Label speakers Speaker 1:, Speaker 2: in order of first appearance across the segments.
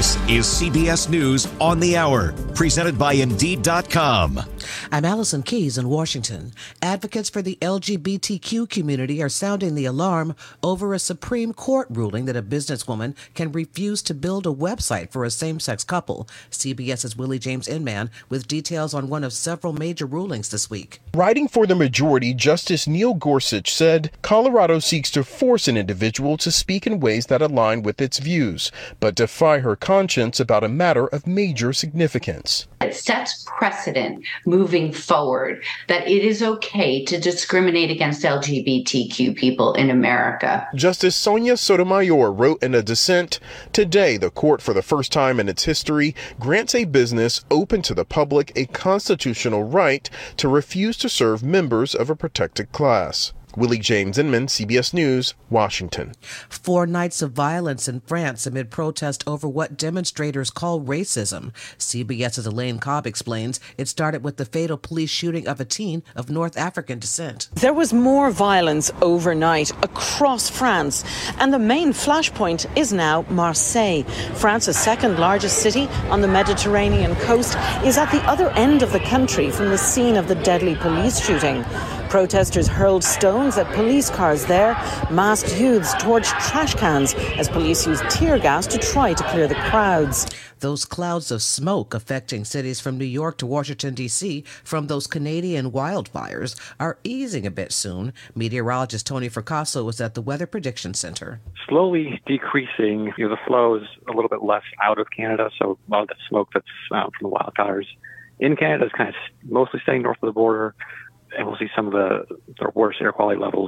Speaker 1: This is CBS News on the Hour, presented by Indeed.com.
Speaker 2: I'm Allison Keyes in Washington. Advocates for the LGBTQ community are sounding the alarm over a Supreme Court ruling that a businesswoman can refuse to build a website for a same-sex couple. CBS's Willie James Inman with details on one of several major rulings this week.
Speaker 3: Writing for the majority, Justice Neil Gorsuch said Colorado seeks to force an individual to speak in ways that align with its views, but defy her conscience about a matter of major significance.
Speaker 4: It sets precedent moving forward that it is okay to discriminate against LGBTQ people in America.
Speaker 3: Justice Sonia Sotomayor wrote in a dissent, "Today, the court, for the first time in its history, grants a business open to the public a constitutional right to refuse to serve members of a protected class." Willie James Inman, CBS News, Washington.
Speaker 2: 4 nights of violence in France amid protest over what demonstrators call racism. CBS's Elaine Cobb explains it started with the fatal police shooting of a teen of North African descent.
Speaker 5: There was more violence overnight across France, and the main flashpoint is now Marseille. France's second largest city on the Mediterranean coast is at the other end of the country from the scene of the deadly police shooting. Protesters hurled stones at police cars there. Masked youths torched trash cans as police used tear gas to try to clear the crowds.
Speaker 2: Those clouds of smoke affecting cities from New York to Washington, D.C. from those Canadian wildfires are easing a bit soon. Meteorologist Tony Fracasso was at the Weather Prediction Center.
Speaker 6: Slowly decreasing. The flow is a little bit less out of Canada, so a lot of the smoke that's from the wildfires in Canada is kind of mostly staying north of the border. And we'll see some of the worst air quality levels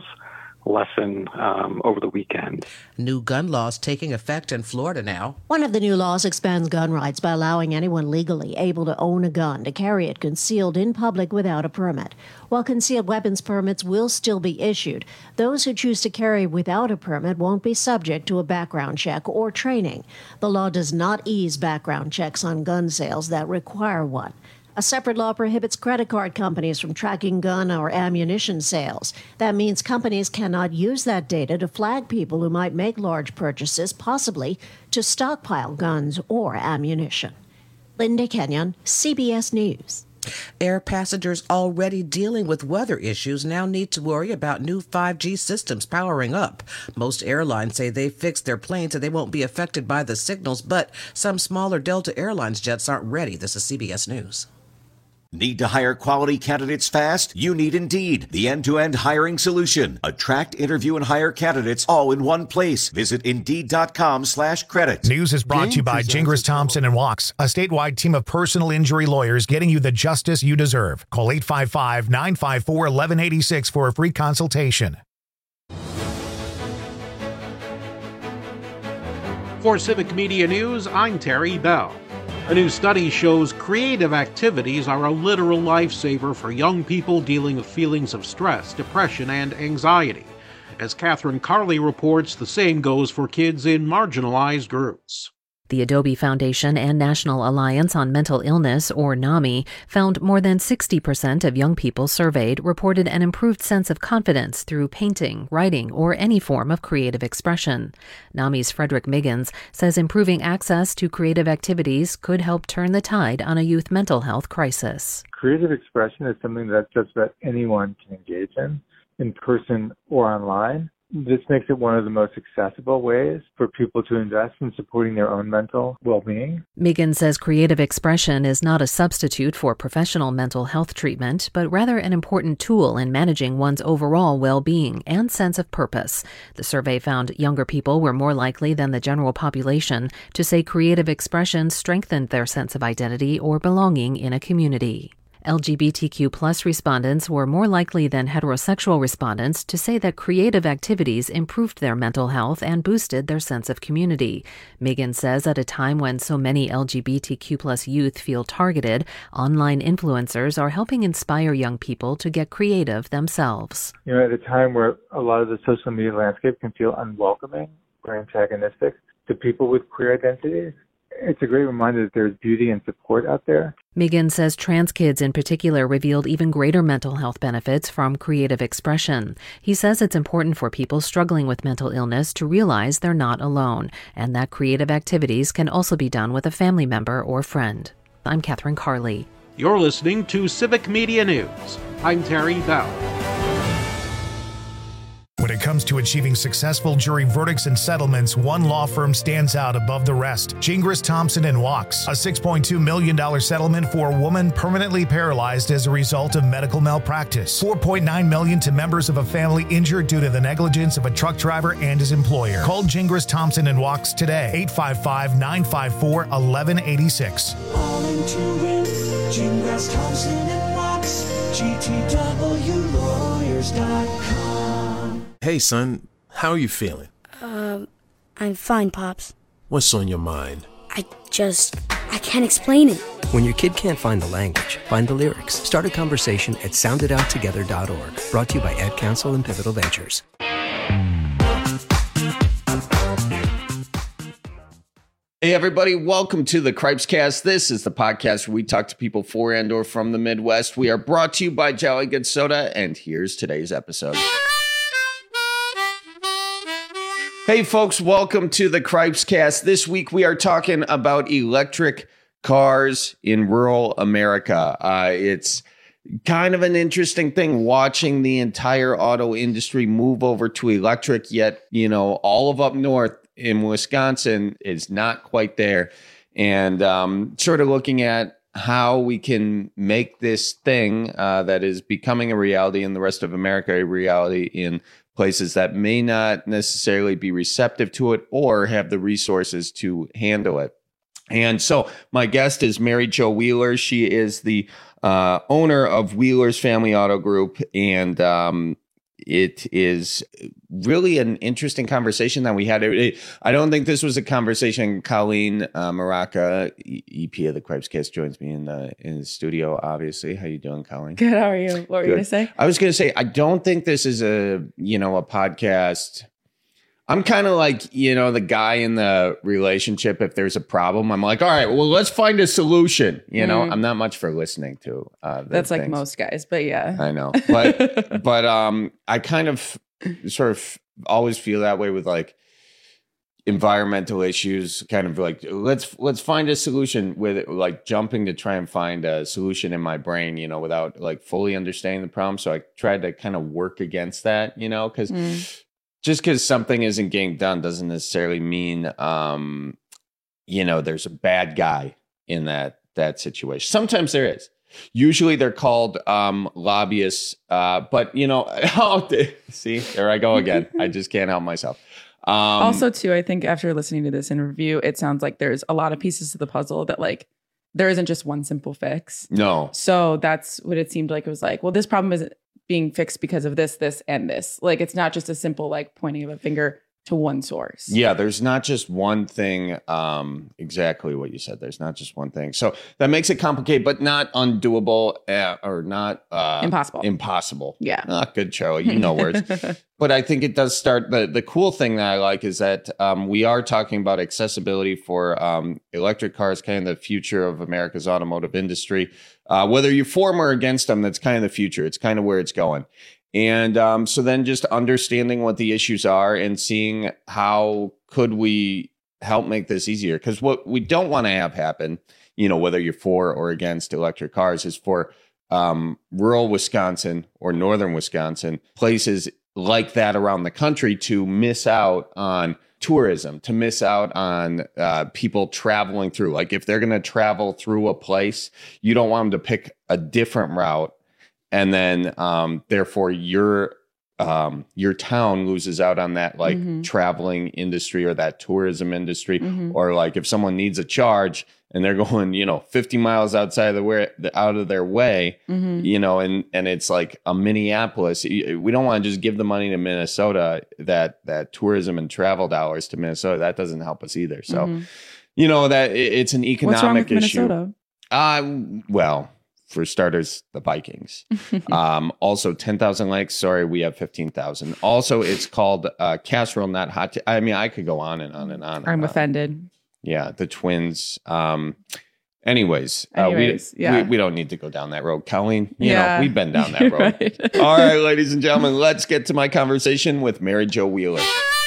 Speaker 6: lessen over the weekend.
Speaker 2: New gun laws taking effect in Florida now.
Speaker 7: One of the new laws expands gun rights by allowing anyone legally able to own a gun to carry it concealed in public without a permit. While concealed weapons permits will still be issued, those who choose to carry without a permit won't be subject to a background check or training. The law does not ease background checks on gun sales that require one. A separate law prohibits credit card companies from tracking gun or ammunition sales. That means companies cannot use that data to flag people who might make large purchases, possibly to stockpile guns or ammunition. Linda Kenyon, CBS News.
Speaker 2: Air passengers already dealing with weather issues now need to worry about new 5G systems powering up. Most airlines say they've fixed their planes and they won't be affected by the signals, but some smaller Delta Airlines jets aren't ready. This is CBS News.
Speaker 1: Need to hire quality candidates fast? You need Indeed, the end-to-end hiring solution. Attract, interview, and hire candidates all in one place. Visit Indeed.com/credit.
Speaker 8: News is brought to you by Gingras Thompson and Walks, a statewide team of personal injury lawyers getting you the justice you deserve. Call 855-954-1186 for a free consultation.
Speaker 9: For Civic Media News, I'm Terry Bell. A new study shows creative activities are a literal lifesaver for young people dealing with feelings of stress, depression, and anxiety. As Catherine Carley reports, the same goes for kids in marginalized groups.
Speaker 10: The Adobe Foundation and National Alliance on Mental Illness, or NAMI, found more than 60% of young people surveyed reported an improved sense of confidence through painting, writing, or any form of creative expression. NAMI's Frederick Miggins says improving access to creative activities could help turn the tide on a youth mental health crisis.
Speaker 11: Creative expression is something that just about anyone can engage in person or online. This makes it one of the most accessible ways for people to invest in supporting their own mental well-being.
Speaker 10: Miggins says creative expression is not a substitute for professional mental health treatment, but rather an important tool in managing one's overall well-being and sense of purpose. The survey found younger people were more likely than the general population to say creative expression strengthened their sense of identity or belonging in a community. LGBTQ+ respondents were more likely than heterosexual respondents to say that creative activities improved their mental health and boosted their sense of community. Miggins says at a time when so many LGBTQ+ youth feel targeted, online influencers are helping inspire young people to get creative themselves.
Speaker 11: At a time where a lot of the social media landscape can feel unwelcoming or antagonistic to people with queer identities, it's a great reminder that there's beauty and support out there.
Speaker 10: Megan says trans kids in particular revealed even greater mental health benefits from creative expression. He says it's important for people struggling with mental illness to realize they're not alone, and that creative activities can also be done with a family member or friend. I'm Catherine Carley.
Speaker 9: You're listening to Civic Media News. I'm Terry Bell.
Speaker 8: When it comes to achieving successful jury verdicts and settlements, one law firm stands out above the rest. Gingras, Thompson & Wachs, a $6.2 million settlement for a woman permanently paralyzed as a result of medical malpractice. $4.9 million to members of a family injured due to the negligence of a truck driver and his employer. Call Gingras, Thompson & Wachs today, 855-954-1186.
Speaker 12: All into it, Gingras, Thompson & Wachs, GTWlawyers.com.
Speaker 13: Hey, son, how are you feeling?
Speaker 14: I'm fine, Pops.
Speaker 13: What's on your mind?
Speaker 14: I can't explain it.
Speaker 15: When your kid can't find the language, find the lyrics. Start a conversation at sounditouttogether.org. Brought to you by Ad Council and Pivotal Ventures.
Speaker 16: Hey everybody, welcome to the Cripescast. This is the podcast where we talk to people for and or from the Midwest. We are brought to you by Jolly Good Soda, and here's today's episode. Hey folks, welcome to the Cripescast. This week we are talking about electric cars in rural America. It's kind of an interesting thing watching the entire auto industry move over to electric, yet, all of up north in Wisconsin is not quite there. And sort of looking at how we can make this thing that is becoming a reality in the rest of America, a reality in places that may not necessarily be receptive to it or have the resources to handle it. And so my guest is Mary Jo Wheeler. She is the owner of Wheeler's Family Auto Group. And it is really an interesting conversation that we had. I don't think this was a conversation. Colleen Maraca, EP of the Cripescast, joins me in the studio, obviously. How you doing, Colleen?
Speaker 17: Good. How are you? What were you going to say?
Speaker 16: I was going to say, I don't think this is a podcast. I'm kind of like, the guy in the relationship. If there's a problem, I'm like, all right, well, let's find a solution. I'm not much for listening to.
Speaker 17: That's like most guys, but yeah.
Speaker 16: I know. But I kind of sort of always feel that way with like environmental issues, kind of like, let's find a solution with it, like jumping to try and find a solution in my brain, without like fully understanding the problem. So I tried to kind of work against that, because just because something isn't getting done doesn't necessarily mean, there's a bad guy in that situation. Sometimes there is. Usually they're called lobbyists. But, see, there I go again. I just can't help myself.
Speaker 17: Also, too, I think after listening to this interview, it sounds like there's a lot of pieces to the puzzle that like there isn't just one simple fix.
Speaker 16: No.
Speaker 17: So that's what it seemed like. It was like, well, this problem isn't being fixed because of this, this, and this. Like, it's not just a simple, like, pointing of a finger to one source.
Speaker 16: Yeah, there's not just one thing. Exactly what you said. There's not just one thing. So that makes it complicated, but not undoable or not
Speaker 17: impossible.
Speaker 16: Impossible.
Speaker 17: Yeah.
Speaker 16: Good, Charlie. You know words. But I think it does start. The cool thing that I like is that we are talking about accessibility for electric cars, kind of the future of America's automotive industry. Whether you're for or against them, that's kind of the future. It's kind of where it's going. And so then just understanding what the issues are and seeing how could we help make this easier. Because what we don't want to have happen, whether you're for or against electric cars, is for rural Wisconsin or northern Wisconsin, places like that around the country to miss out on tourism, to miss out on people traveling through. Like if they're going to travel through a place, you don't want them to pick a different route. And then, therefore, your town loses out on that, like traveling industry or that tourism industry, or like if someone needs a charge and they're going, 50 miles outside out of their way, and it's like a Minneapolis. We don't want to just give the money to Minnesota, that tourism and travel dollars to Minnesota. That doesn't help us either. So, that it's an economic
Speaker 17: What's wrong with
Speaker 16: issue.
Speaker 17: Minnesota?
Speaker 16: Well. For starters, the Vikings. Also, 10,000 likes. Sorry, we have 15,000. Also, it's called casserole, not hot. I mean, I could go on and on and on.
Speaker 17: I'm offended.
Speaker 16: Yeah, the Twins. Anyways, we don't need to go down that road. Colleen, you know, we've been down that road.
Speaker 17: Right.
Speaker 16: All right, ladies and gentlemen, let's get to my conversation with Mary Jo Wheeler.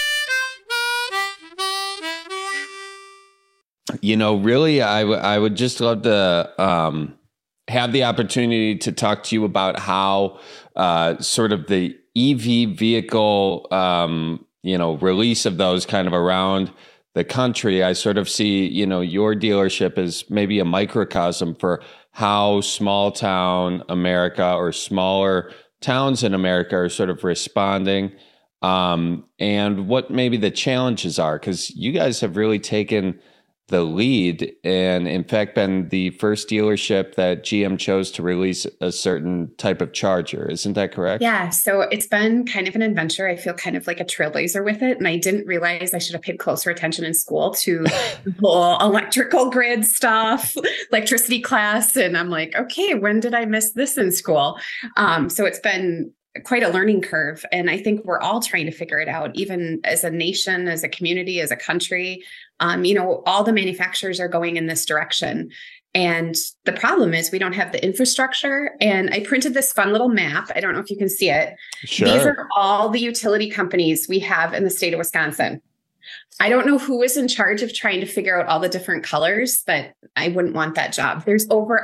Speaker 16: You know, really, I would just love to have the opportunity to talk to you about how sort of the EV vehicle, release of those kind of around the country. I sort of see, you know, your dealership as maybe a microcosm for how small town America or smaller towns in America are sort of responding, and what maybe the challenges are, because you guys have really taken the lead and in fact been the first dealership that GM chose to release a certain type of charger. Isn't that correct?
Speaker 18: Yeah. So it's been kind of an adventure. I feel kind of like a trailblazer with it. And I didn't realize I should have paid closer attention in school to the whole electrical grid stuff, electricity class. And I'm like, okay, when did I miss this in school? So it's been quite a learning curve. And I think we're all trying to figure it out, even as a nation, as a community, as a country. All the manufacturers are going in this direction. And the problem is we don't have the infrastructure. And I printed this fun little map. I don't know if you can see it.
Speaker 16: Sure.
Speaker 18: These are all the utility companies we have in the state of Wisconsin. I don't know who is in charge of trying to figure out all the different colors, but I wouldn't want that job. There's over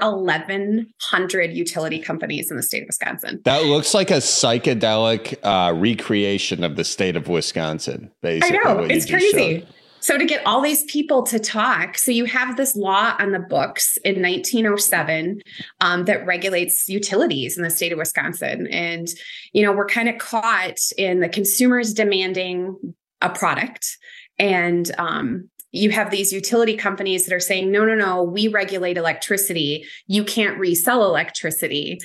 Speaker 18: 1,100 utility companies in the state of Wisconsin.
Speaker 16: That looks like a psychedelic recreation of the state of Wisconsin, basically.
Speaker 18: I know, it's crazy. So to get all these people to talk, so you have this law on the books in 1907 that regulates utilities in the state of Wisconsin. And, we're kind of caught in the consumers demanding a product. And you have these utility companies that are saying, no, we regulate electricity. You can't resell electricity.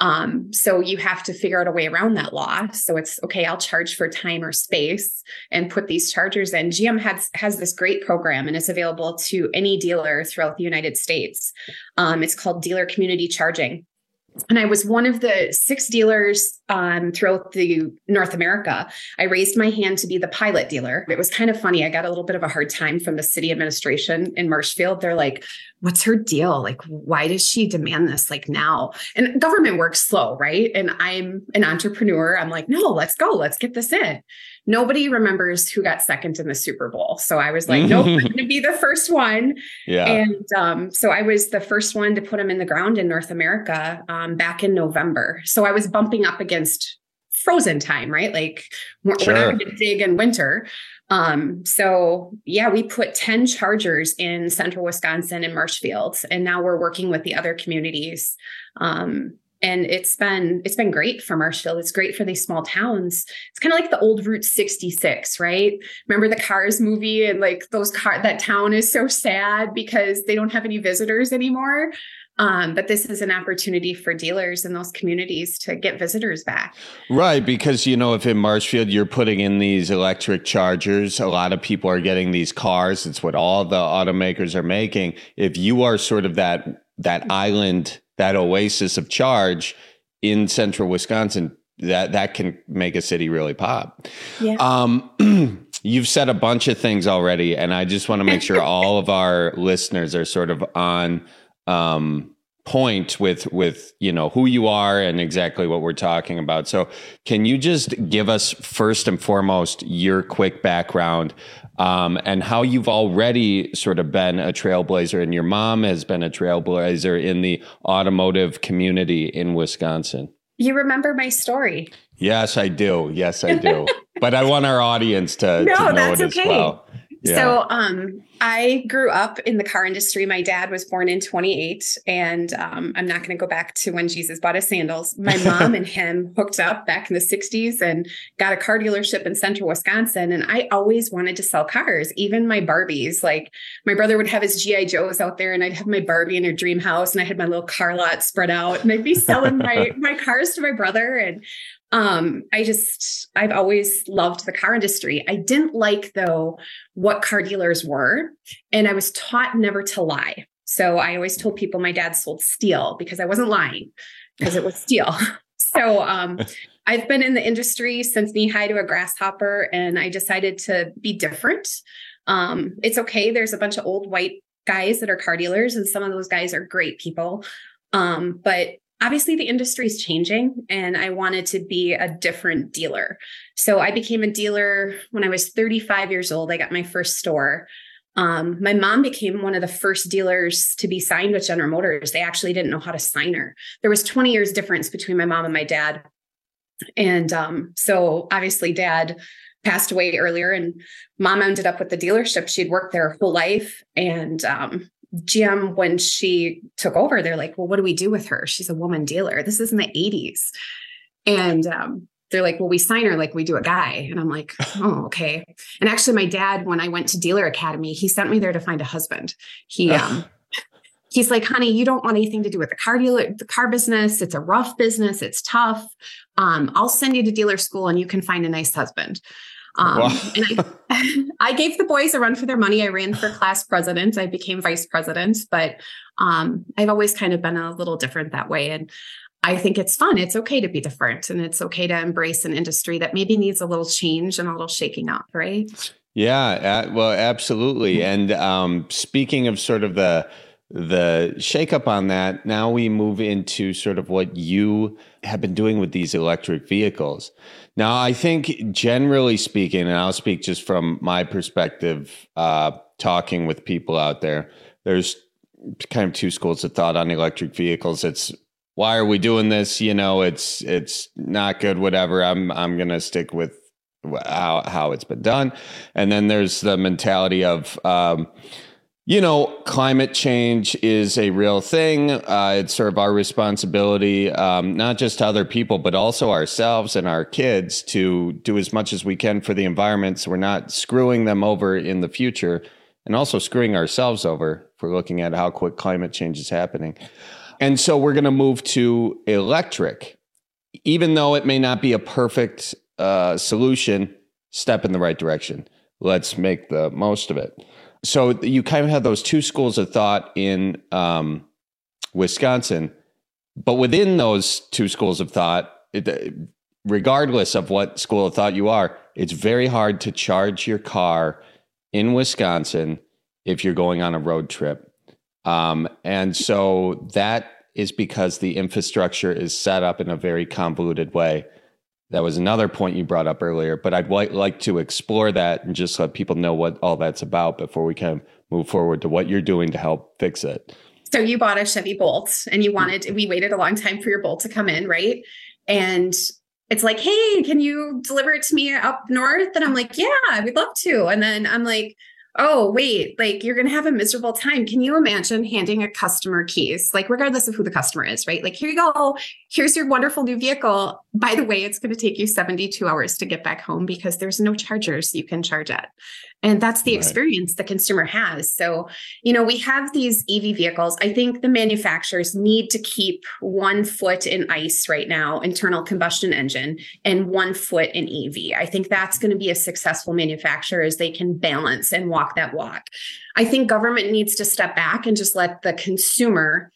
Speaker 18: So you have to figure out a way around that law. So it's okay, I'll charge for time or space and put these chargers in. GM has this great program and it's available to any dealer throughout the United States. It's called Dealer Community Charging. And I was one of the 6 dealers throughout the North America. I raised my hand to be the pilot dealer. It was kind of funny. I got a little bit of a hard time from the city administration in Marshfield. They're like, what's her deal? Like, why does she demand this like now? And government works slow, right? And I'm an entrepreneur. I'm like, no, let's go. Let's get this in. Nobody remembers who got second in the Super Bowl. So I was like, nope, I'm going to be the first one.
Speaker 16: Yeah.
Speaker 18: And so I was the first one to put them in the ground in North America back in November. So I was bumping up against frozen time, right? Like we're not going to dig in winter. So yeah, we put 10 chargers in central Wisconsin and Marshfield, and now we're working with the other communities. And it's been great for Marshfield. It's great for these small towns. It's kind of like the old Route 66, right? Remember the Cars movie, and like that town is so sad because they don't have any visitors anymore. But this is an opportunity for dealers in those communities to get visitors back.
Speaker 16: Right. Because, if in Marshfield, you're putting in these electric chargers, a lot of people are getting these cars. It's what all the automakers are making. If you are sort of that island, that oasis of charge in central Wisconsin, that can make a city really pop.
Speaker 18: Yeah.
Speaker 16: You've said a bunch of things already, and I just want to make sure all of our listeners are sort of on point with who you are and exactly what we're talking about. So can you just give us first and foremost your quick background and how you've already sort of been a trailblazer, and your mom has been a trailblazer in the automotive community in Wisconsin?
Speaker 18: You remember my story?
Speaker 16: Yes, I do. But I want our audience to know it as well. Yeah.
Speaker 18: So I grew up in the car industry. My dad was born in 1928, and I'm not going to go back to when Jesus bought his sandals. My mom and him hooked up back in the 60s and got a car dealership in central Wisconsin. And I always wanted to sell cars, even my Barbies. Like my brother would have his G.I. Joes out there, and I'd have my Barbie in her dream house, and I had my little car lot spread out, and I'd be selling my cars to my brother. And I've always loved the car industry. I didn't like, though, what car dealers were. And I was taught never to lie. So I always told people my dad sold steel, because I wasn't lying, because it was steel. So I've been in the industry since knee high to a grasshopper, and I decided to be different. It's okay. There's a bunch of old white guys that are car dealers, and some of those guys are great people. But obviously the industry is changing, and I wanted to be a different dealer. So I became a dealer when I was 35 years old. I got my first store. My mom became one of the first dealers to be signed with General Motors. They actually didn't know how to sign her. There was 20 years difference between my mom and my dad. And so obviously dad passed away earlier, and mom ended up with the dealership. She'd worked there her whole life. And GM, when she took over, they're like, well, what do we do with her? She's a woman dealer. This is in the 80s. And they're like, well, we sign her like we do a guy. And I'm like, oh, okay. And actually my dad, when I went to Dealer Academy, he sent me there to find a husband. He's like, honey, you don't want anything to do with the car business. It's a rough business. It's tough. I'll send you to dealer school and you can find a nice husband. And I gave the boys a run for their money. I ran for class president. I became vice president, but I've always kind of been a little different that way. And I think it's fun. It's okay to be different, and it's okay to embrace an industry that maybe needs a little change and a little shaking up, right?
Speaker 16: Yeah, well, absolutely. And speaking of sort of the shakeup on that, now we move into sort of what you have been doing with these electric vehicles. Now, I think generally speaking, and I'll speak just from my perspective, talking with people out there, there's kind of two schools of thought on electric vehicles. It's, why are we doing this? You know, it's not good, whatever. I'm going to stick with how it's been done. And then there's the mentality of, climate change is a real thing. It's sort of our responsibility, not just to other people, but also ourselves and our kids to do as much as we can for the environment, so we're not screwing them over in the future, and also screwing ourselves over if we're looking at how quick climate change is happening. And so we're going to move to electric, even though it may not be a perfect solution, step in the right direction. Let's make the most of it. So you kind of have those two schools of thought in Wisconsin, but within those two schools of thought, regardless of what school of thought you are, it's very hard to charge your car in Wisconsin if you're going on a road trip. And so that is because the infrastructure is set up in a very convoluted way. That was another point you brought up earlier, but I'd like to explore that and just let people know what all that's about before we can move forward to what you're doing to help fix it.
Speaker 18: So you bought a Chevy Bolt, and we waited a long time for your Bolt to come in, right? And it's like, hey, can you deliver it to me up north? And I'm like, yeah, we'd love to. And then I'm like, oh, wait, like you're going to have a miserable time. Can you imagine handing a customer keys, like regardless of who the customer is, right? Like, here you go. Here's your wonderful new vehicle. By the way, it's going to take you 72 hours to get back home because there's no chargers you can charge at. And that's the experience the consumer has. So, we have these EV vehicles. I think the manufacturers need to keep 1 foot in ICE right now, internal combustion engine, and 1 foot in EV. I think that's going to be a successful manufacturer as they can balance and walk that walk. I think government needs to step back and just let the consumer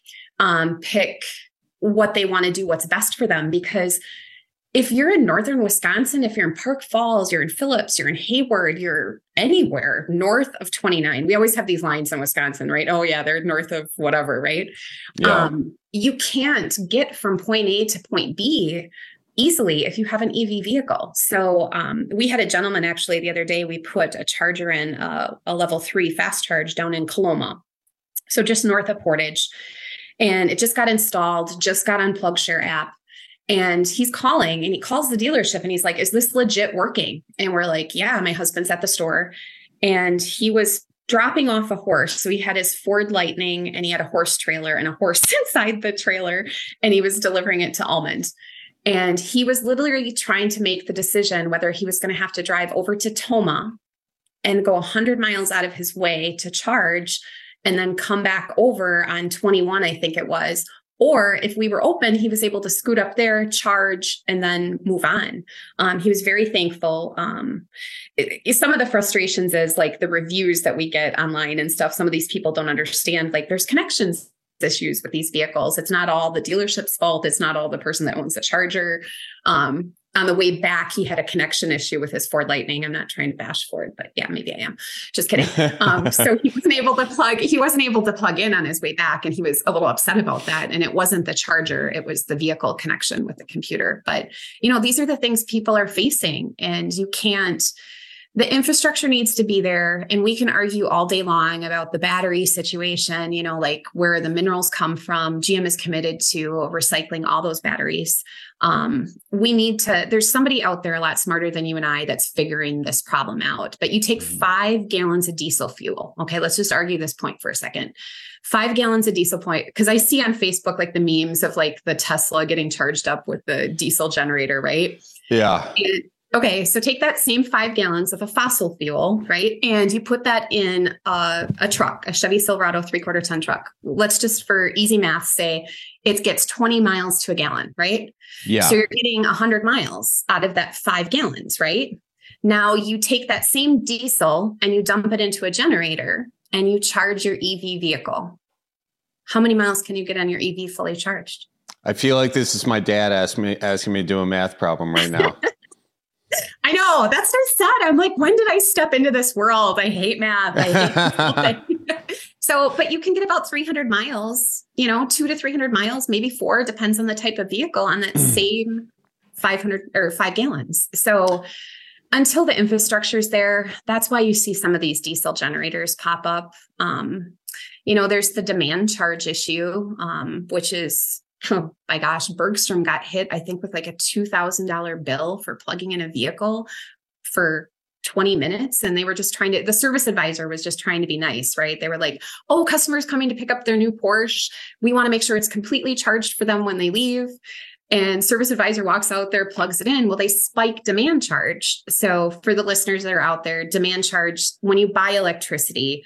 Speaker 18: pick what they want to do, what's best for them. Because if you're in northern Wisconsin, if you're in Park Falls, you're in Phillips, you're in Hayward, you're anywhere north of 29. We always have these lines in Wisconsin, right? Oh yeah, they're north of whatever, right? Yeah. You can't get from point A to point B easily if you have an EV vehicle. So we had a gentleman actually the other day, we put a charger in, a level 3 fast charge down in Coloma. So just north of Portage. And it just got installed, just got on PlugShare app. And he's calling, and he calls the dealership and he's like, is this legit working? And we're like, yeah, my husband's at the store. And he was dropping off a horse. So he had his Ford Lightning, and he had a horse trailer and a horse inside the trailer, and he was delivering it to Almond. And he was literally trying to make the decision whether he was going to have to drive over to Toma and go 100 miles out of his way to charge and then come back over on 21, I think it was. Or if we were open, he was able to scoot up there, charge, and then move on. He was very thankful. Some of the frustrations is like the reviews that we get online and stuff. Some of these people don't understand, like there's connections issues with these vehicles. It's not all the dealership's fault. It's not all the person that owns the charger. On the way back, he had a connection issue with his Ford Lightning. I'm not trying to bash Ford, but yeah, maybe I am. Just kidding. So he wasn't able to plug in on his way back, and he was a little upset about that. And it wasn't the charger, it was the vehicle connection with the computer. But, these are the things people are facing, and the infrastructure needs to be there. And we can argue all day long about the battery situation, like where the minerals come from. GM is committed to recycling all those batteries. There's somebody out there a lot smarter than you and I that's figuring this problem out. But you take 5 gallons of diesel fuel. Okay, let's just argue this point for a second. 5 gallons of diesel because I see on Facebook like the memes of like the Tesla getting charged up with the diesel generator, right?
Speaker 16: Yeah.
Speaker 18: Okay, so take that same 5 gallons of a fossil fuel, right? And you put that in a truck, a Chevy Silverado 3/4 ton truck. Let's just, for easy math, say it gets 20 miles to a gallon, right?
Speaker 16: Yeah.
Speaker 18: So you're getting 100 miles out of that 5 gallons, right? Now you take that same diesel and you dump it into a generator and you charge your EV vehicle. How many miles can you get on your EV fully charged?
Speaker 16: I feel like this is my dad asking me to do a math problem right now.
Speaker 18: I know, that's so sad. I'm like, when did I step into this world? I hate math. I hate but you can get about 300 miles, 200 to 300 miles, maybe 4, depends on the type of vehicle, on that same 500 or 5 gallons. So until the infrastructure is there, that's why you see some of these diesel generators pop up. There's the demand charge issue, which is, oh my gosh, Bergstrom got hit, I think, with like a $2,000 bill for plugging in a vehicle for 20 minutes. And they were just the service advisor was just trying to be nice, right? They were like, oh, customers coming to pick up their new Porsche. We want to make sure it's completely charged for them when they leave. And service advisor walks out there, plugs it in. Well, they spike demand charge. So for the listeners that are out there, demand charge, when you buy electricity,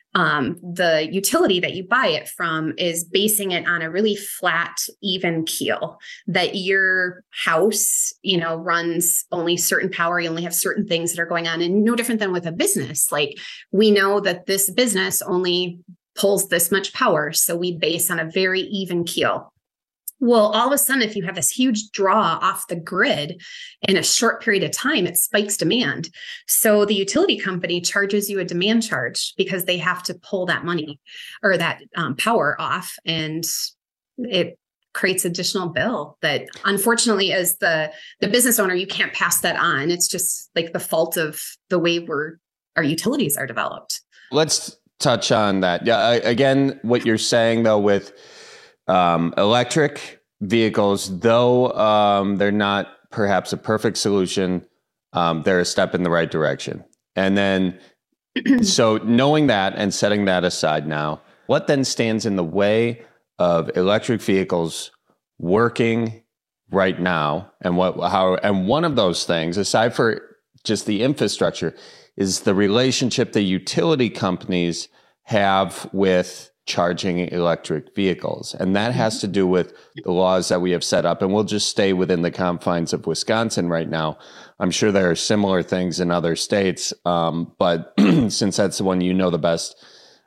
Speaker 18: the utility that you buy it from is basing it on a really flat, even keel, that your house, runs only certain power. You only have certain things that are going on, and no different than with a business. Like, we know that this business only pulls this much power. So we base on a very even keel. Well, all of a sudden, if you have this huge draw off the grid in a short period of time, it spikes demand. So the utility company charges you a demand charge because they have to pull that money or that power off, and it creates additional bill that, unfortunately, as the business owner, you can't pass that on. It's just like the fault of the way our utilities are developed.
Speaker 16: Let's touch on that. Yeah, again, what you're saying though with electric vehicles, though they're not perhaps a perfect solution, they're a step in the right direction. And then, so knowing that and setting that aside now, what then stands in the way of electric vehicles working right now? And one of those things, aside for just the infrastructure, is the relationship the utility companies have with charging electric vehicles. And that has to do with the laws that we have set up. And we'll just stay within the confines of Wisconsin right now. I'm sure there are similar things in other states. But since that's the one you know the best,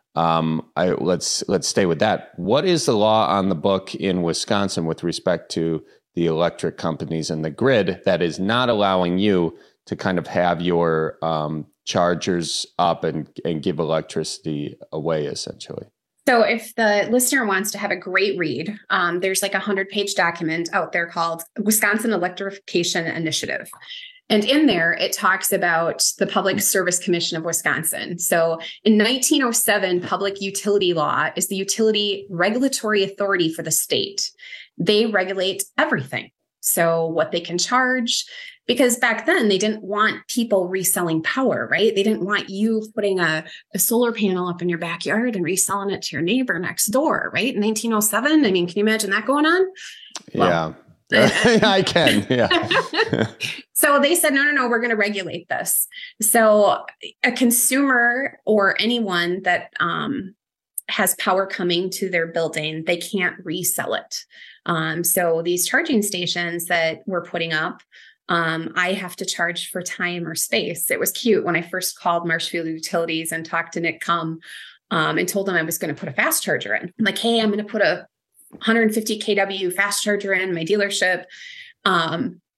Speaker 16: let's stay with that. What is the law on the book in Wisconsin with respect to the electric companies and the grid that is not allowing you to kind of have your chargers up and give electricity away, essentially?
Speaker 18: So if the listener wants to have a great read, there's like a 100-page document out there called Wisconsin Electrification Initiative. And in there, it talks about the Public Service Commission of Wisconsin. So in 1907, public utility law is the utility regulatory authority for the state. They regulate everything. So what they can charge, because back then they didn't want people reselling power, right? They didn't want you putting a solar panel up in your backyard and reselling it to your neighbor next door, right? In 1907, I mean, can you imagine that going on?
Speaker 16: Well, yeah, I can. Yeah.
Speaker 18: So they said, no, we're going to regulate this. So a consumer or anyone that has power coming to their building, they can't resell it. So these charging stations that we're putting up, I have to charge for time or space. It was cute when I first called Marshfield Utilities and talked to Nick Cum and told him I was going to put a fast charger in. I'm like, hey, I'm going to put a 150 kW fast charger in my dealership. Can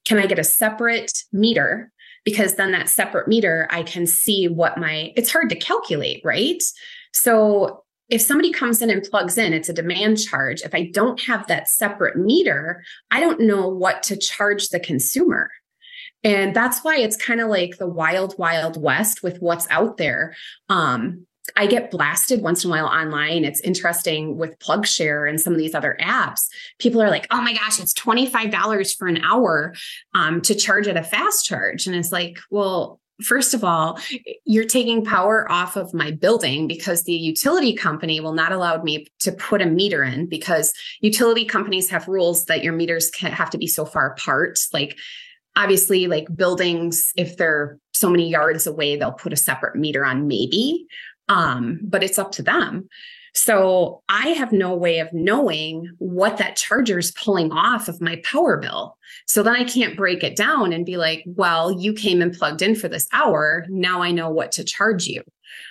Speaker 18: can I get a separate meter? Because then that separate meter, I can see it's hard to calculate, right? So if somebody comes in and plugs in, it's a demand charge. If I don't have that separate meter, I don't know what to charge the consumer. And that's why it's kind of like the wild, wild west with what's out there. I get blasted once in a while online. It's interesting with PlugShare and some of these other apps. People are like, oh my gosh, it's $25 for an hour to charge at a fast charge. And it's like, well, first of all, you're taking power off of my building because the utility company will not allow me to put a meter in, because utility companies have rules that your meters have to be so far apart. Like, obviously, like buildings, if they're so many yards away, they'll put a separate meter on maybe. But it's up to them. So I have no way of knowing what that charger is pulling off of my power bill. So then I can't break it down and be like, well, you came and plugged in for this hour. Now I know what to charge you.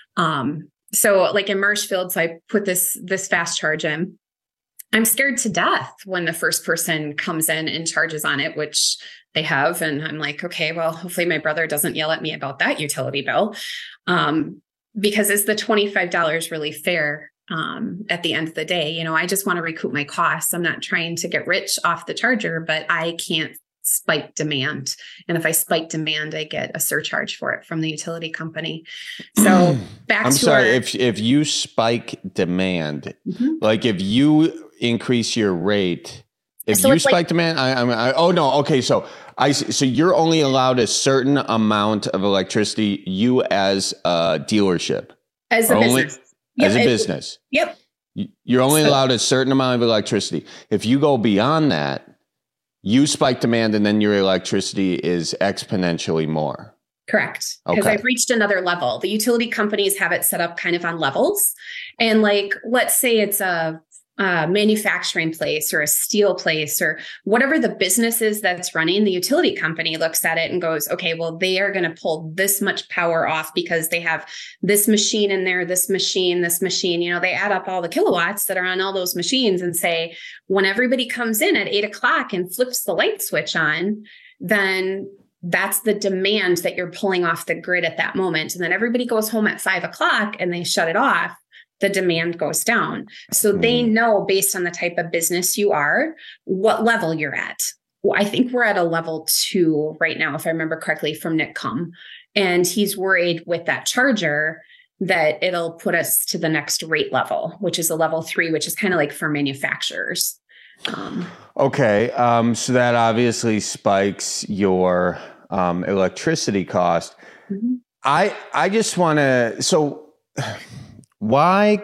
Speaker 18: So like in Marshfield, so I put this fast charge in. I'm scared to death when the first person comes in and charges on it, which they have. And I'm like, okay, well, hopefully my brother doesn't yell at me about that utility bill. Because is the $25 really fair at the end of the day? You know, I just want to recoup my costs. I'm not trying to get rich off the charger, but I can't spike demand. And if I spike demand, I get a surcharge for it from the utility company. So
Speaker 16: I'm sorry, if you spike demand, like if you increase your rate, if you spike demand, oh no, okay, so you're only allowed a certain amount of electricity, you as a dealership.
Speaker 18: As a business.
Speaker 16: As a business.
Speaker 18: Yep.
Speaker 16: You're only allowed a certain amount of electricity. If you go beyond that, you spike demand and then your electricity is exponentially more.
Speaker 18: Correct. Because I've reached another level. The utility companies have it set up kind of on levels. And like, let's say it's a manufacturing place or a steel place or whatever the business is that's running, the utility company looks at it and goes, okay, well, they are going to pull this much power off because they have this machine in there, this machine, you know, they add up all the kilowatts that are on all those machines and say, when everybody comes in at 8:00 and flips the light switch on, then that's the demand that you're pulling off the grid at that moment. And then everybody goes home at 5:00 and they shut it off. The demand goes down. So they know based on the type of business you are, what level you're at. Well, I think we're at a level 2 right now, if I remember correctly, from Nick Cum. And he's worried with that charger that it'll put us to the next rate level, which is a level 3, which is kind of like for manufacturers.
Speaker 16: Okay. So that obviously spikes your electricity cost. I just want to, why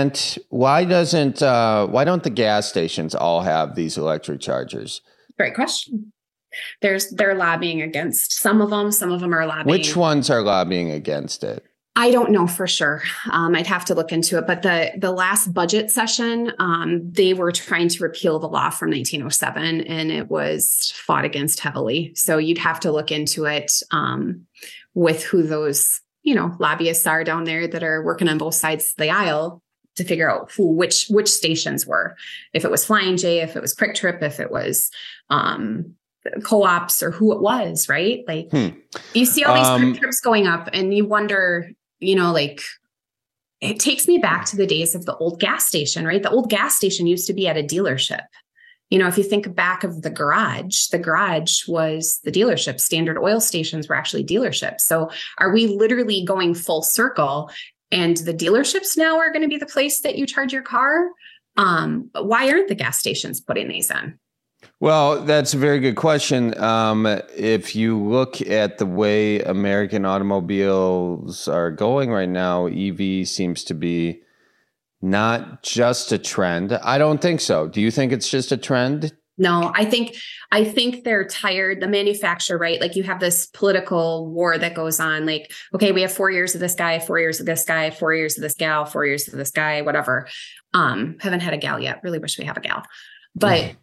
Speaker 16: don't the gas stations all have these electric chargers?
Speaker 18: Great question. They're lobbying against some of them. Some of them are lobbying.
Speaker 16: Which ones are lobbying against it?
Speaker 18: I don't know for sure. I'd have to look into it. But the last budget session, they were trying to repeal the law from 1907, and it was fought against heavily. So you'd have to look into it with who those lobbyists are down there that are working on both sides of the aisle to figure out which stations were, if it was Flying J, if it was Quick Trip, if it was co-ops or who it was, right? Like you see all these Quick Trips going up and you wonder, like it takes me back to the days of the old gas station, right? The old gas station used to be at a dealership. If you think back of the garage was the dealership. Standard Oil stations were actually dealerships. So are we literally going full circle and the dealerships now are going to be the place that you charge your car? Why aren't the gas stations putting these in?
Speaker 16: Well, that's a very good question. If you look at the way American automobiles are going right now, EV seems to be not just a trend. I don't think so. Do you think it's just a trend?
Speaker 18: No, I think they're tired. The manufacturer, right? Like you have this political war that goes on. Like, okay, we have 4 years of this guy, 4 years of this guy, 4 years of this gal, 4 years of this guy, whatever. Haven't had a gal yet. Really wish we have a gal, but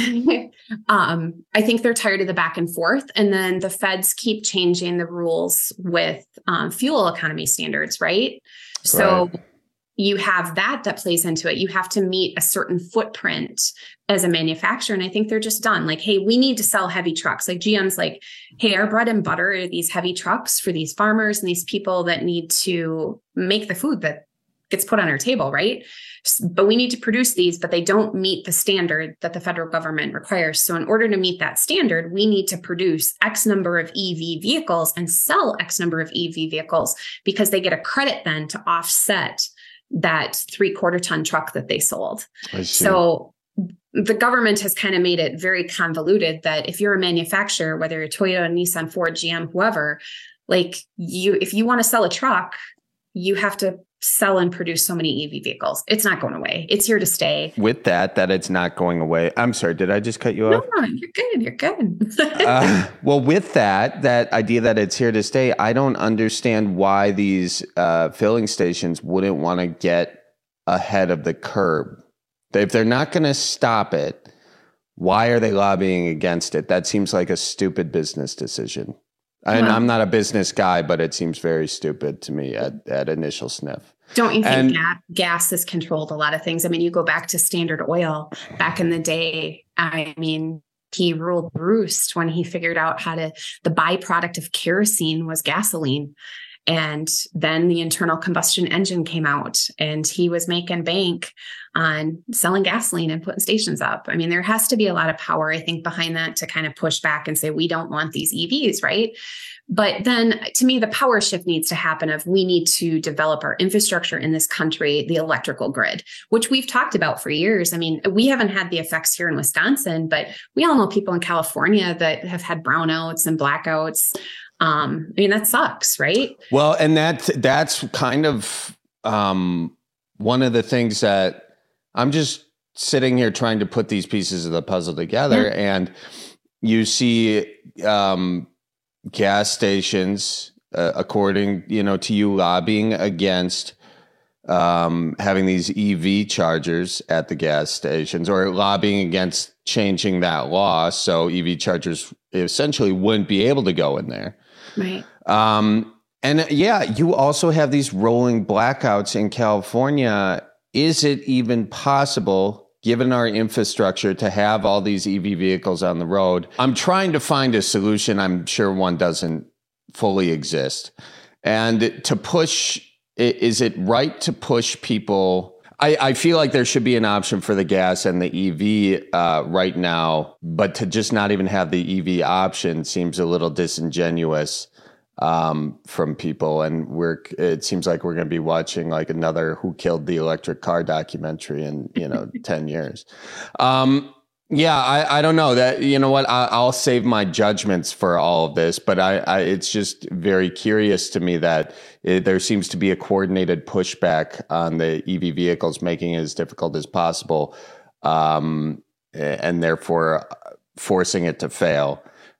Speaker 18: I think they're tired of the back and forth. And then the feds keep changing the rules with fuel economy standards, right? So you have that plays into it. You have to meet a certain footprint as a manufacturer. And I think they're just done. Like, hey, we need to sell heavy trucks. Like GM's like, hey, our bread and butter are these heavy trucks for these farmers and these people that need to make the food that gets put on our table, right? But we need to produce these, but they don't meet the standard that the federal government requires. So in order to meet that standard, we need to produce X number of EV vehicles and sell X number of EV vehicles, because they get a credit then to offset that 3/4 ton truck that they sold. So the government has kind of made it very convoluted that if you're a manufacturer, whether you're Toyota, Nissan, Ford, GM, whoever, like if you want to sell a truck, you have to sell and produce so many EV vehicles. It's not going away. It's here to stay.
Speaker 16: With that it's not going away. I'm sorry, did I just cut you off?
Speaker 18: No, you're good. You're good.
Speaker 16: Well, with that idea that it's here to stay, I don't understand why these filling stations wouldn't want to get ahead of the curve. If they're not going to stop it, why are they lobbying against it? That seems like a stupid business decision. And I'm not a business guy, but it seems very stupid to me at initial sniff.
Speaker 18: Don't you think gas has controlled a lot of things? I mean, you go back to Standard Oil back in the day. I mean, he ruled roost when he figured out the byproduct of kerosene was gasoline. And then the internal combustion engine came out and he was making bank on selling gasoline and putting stations up. I mean, there has to be a lot of power, I think, behind that to kind of push back and say, we don't want these EVs, right? But then to me, the power shift needs to happen of we need to develop our infrastructure in this country, the electrical grid, which we've talked about for years. I mean, we haven't had the effects here in Wisconsin, but we all know people in California that have had brownouts and blackouts. I mean, that sucks, right?
Speaker 16: Well, and that's kind of one of the things that I'm just sitting here trying to put these pieces of the puzzle together, and you see gas stations, according to you, lobbying against having these EV chargers at the gas stations, or lobbying against changing that law so EV chargers essentially wouldn't be able to go in there.
Speaker 18: Right.
Speaker 16: And you also have these rolling blackouts in California. Is it even possible, given our infrastructure, to have all these EV vehicles on the road? I'm trying to find a solution. I'm sure one doesn't fully exist. And to push, is it right to push people? I feel like there should be an option for the gas and the EV right now, but to just not even have the EV option seems a little disingenuous from people. And it seems like we're going to be watching like another Who Killed the Electric Car documentary in 10 years. I don't know that, you know what, I'll save my judgments for all of this, but it's just very curious to me that there seems to be a coordinated pushback on the EV vehicles, making it as difficult as possible, and therefore forcing it to fail.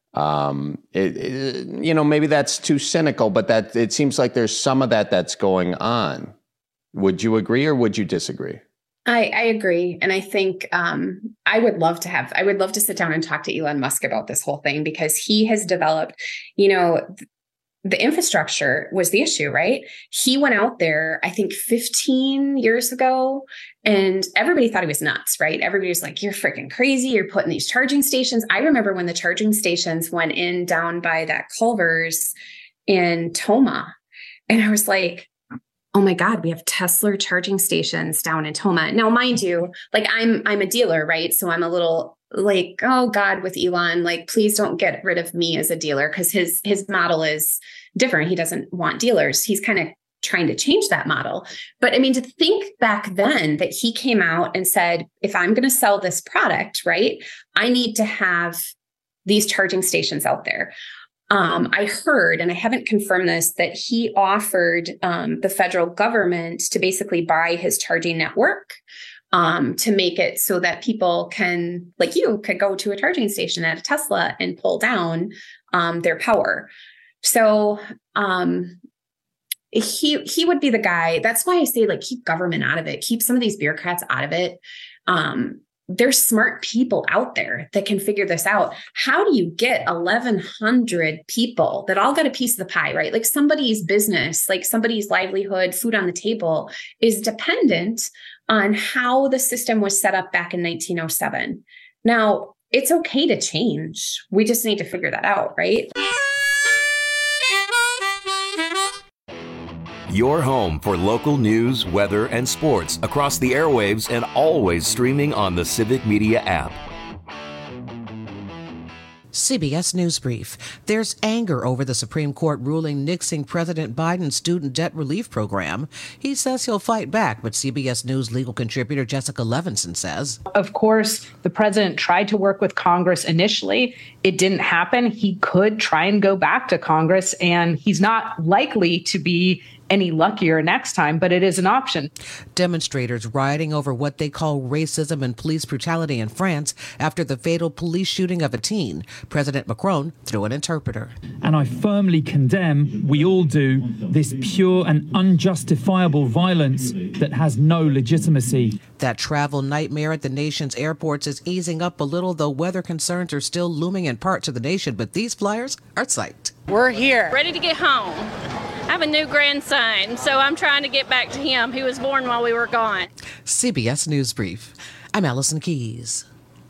Speaker 16: Maybe that's too cynical, but that it seems like there's some of that's going on. Would you agree or would you disagree?
Speaker 18: I agree. And I think I would love to sit down and talk to Elon Musk about this whole thing, because he has developed, the infrastructure was the issue, right? He went out there, I think 15 years ago, and everybody thought he was nuts, right? Everybody was like, you're freaking crazy. You're putting these charging stations. I remember when the charging stations went in down by that Culver's in Toma. And I was like, oh my God, we have Tesla charging stations down in Toma. Now, mind you, like I'm a dealer, right? So I'm a little like, oh God, with Elon, like, please don't get rid of me as a dealer, because his model is different. He doesn't want dealers. He's kind of trying to change that model. But I mean, to think back then that he came out and said, if I'm going to sell this product, right, I need to have these charging stations out there. I heard, and I haven't confirmed this, that he offered the federal government to basically buy his charging network to make it so that people can, like you, could go to a charging station at a Tesla and pull down their power. So he would be the guy. That's why I say, like, keep government out of it. Keep some of these bureaucrats out of it. there's smart people out there that can figure this out. How do you get 1,100 people that all got a piece of the pie, right? Like somebody's business, like somebody's livelihood, food on the table is dependent on how the system was set up back in 1907. Now, it's okay to change. We just need to figure that out, right?
Speaker 19: Your home for local news, weather, and sports across the airwaves and always streaming on the Civic Media app.
Speaker 2: CBS News Brief. There's anger over the Supreme Court ruling nixing President Biden's student debt relief program. He says he'll fight back, but CBS News legal contributor Jessica Levinson says,
Speaker 20: of course, the president tried to work with Congress initially. It didn't happen. He could try and go back to Congress, and he's not likely to be any luckier next time, but it is an option.
Speaker 2: Demonstrators rioting over what they call racism and police brutality in France after the fatal police shooting of a teen. President Macron through an interpreter.
Speaker 21: And I firmly condemn, we all do, this pure and unjustifiable violence that has no legitimacy.
Speaker 2: That travel nightmare at the nation's airports is easing up a little, though weather concerns are still looming in parts of the nation, but these flyers are psyched.
Speaker 22: We're here. Ready to get home. I have a new grandson, so I'm trying to get back to him. He was born while we were gone.
Speaker 2: CBS News Brief. I'm Allison Keyes.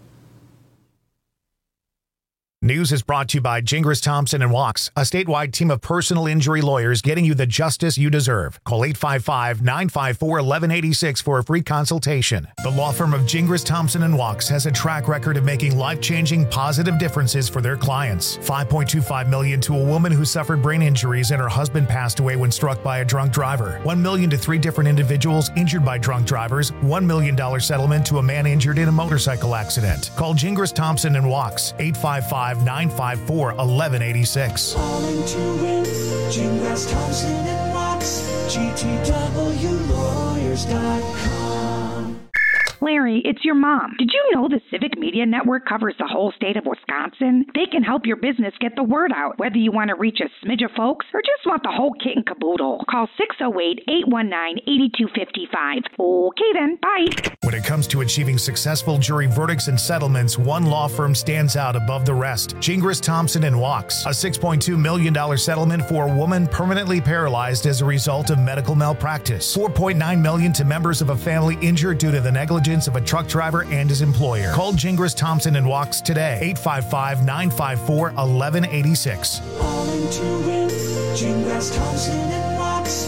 Speaker 8: News is brought to you by Gingras Thompson and Walks, a statewide team of personal injury lawyers getting you the justice you deserve. Call 855-954-1186 for a free consultation. The law firm of Gingras Thompson and Walks has a track record of making life-changing positive differences for their clients. $5.25 million to a woman who suffered brain injuries and her husband passed away when struck by a drunk driver. $1 million to 3 different individuals injured by drunk drivers. $1 million settlement to a man injured in a motorcycle accident. Call Gingras Thompson and Walks, 855-954-1186.
Speaker 12: Calling to win, Gingras Thompson and Walks, GTWlawyers.com.
Speaker 23: Larry, it's your mom. Did you know the Civic Media Network covers the whole state of Wisconsin? They can help your business get the word out, whether you want to reach a smidge of folks or just want the whole kit and caboodle. Call 608-819-8255. Okay then, bye.
Speaker 8: When it comes to achieving successful jury verdicts and settlements, one law firm stands out above the rest. Gingras Thompson and Walks, a $6.2 million settlement for a woman permanently paralyzed as a result of medical malpractice. $4.9 million to members of a family injured due to the negligence of a truck driver and his employer. Call Gingras Thompson and Walks today, 855-954-1186.
Speaker 12: Calling to win, Gingras Thompson and Walks,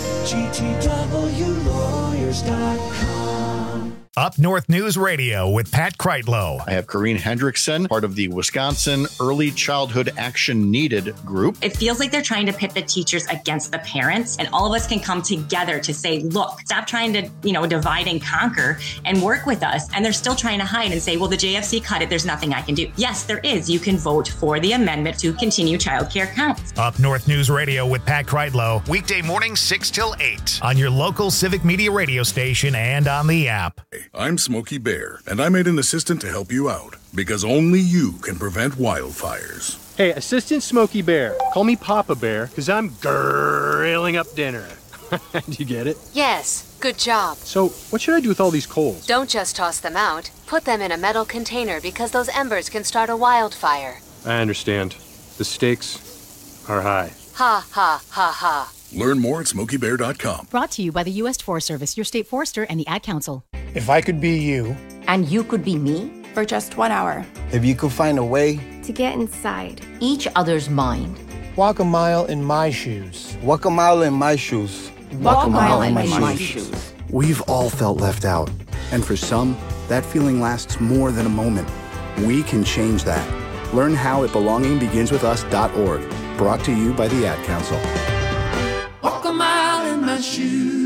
Speaker 12: GTWlawyers.com.
Speaker 8: Up North News Radio with Pat Kreitlow.
Speaker 24: I have Corrine Hendrickson, part of the Wisconsin Early Childhood Action Needed group.
Speaker 25: It feels like they're trying to pit the teachers against the parents, and all of us can come together to say, look, stop trying to, divide and conquer and work with us. And they're still trying to hide and say, well, the JFC cut it. There's nothing I can do. Yes, there is. You can vote for the amendment to continue childcare counts.
Speaker 8: Up North News Radio with Pat Kreitlow, weekday mornings 6 till 8 on your local Civic Media radio station and on the app.
Speaker 26: I'm Smokey Bear, and I made an assistant to help you out, because only you can prevent wildfires.
Speaker 27: Hey, Assistant Smokey Bear, call me Papa Bear, because I'm grilling up dinner. Do you get it?
Speaker 28: Yes, good job.
Speaker 27: So, what should I do with all these coals?
Speaker 28: Don't just toss them out. Put them in a metal container because those embers can start a wildfire.
Speaker 27: I understand. The stakes are high.
Speaker 28: Ha, ha, ha, ha.
Speaker 26: Learn more at SmokeyBear.com.
Speaker 29: Brought to you by the U.S. Forest Service, your state forester, and the Ad Council.
Speaker 30: If I could be you.
Speaker 31: And you could be me.
Speaker 32: For just 1 hour.
Speaker 30: If you could find a way.
Speaker 31: To get inside each other's mind.
Speaker 30: Walk a mile in my shoes. Walk a mile in my shoes.
Speaker 31: Walk a mile in my shoes.
Speaker 33: We've all felt left out. And for some, that feeling lasts more than a moment. We can change that. Learn how at belongingbeginswithus.org. Brought to you by the Ad Council.
Speaker 12: Walk a mile in my shoes.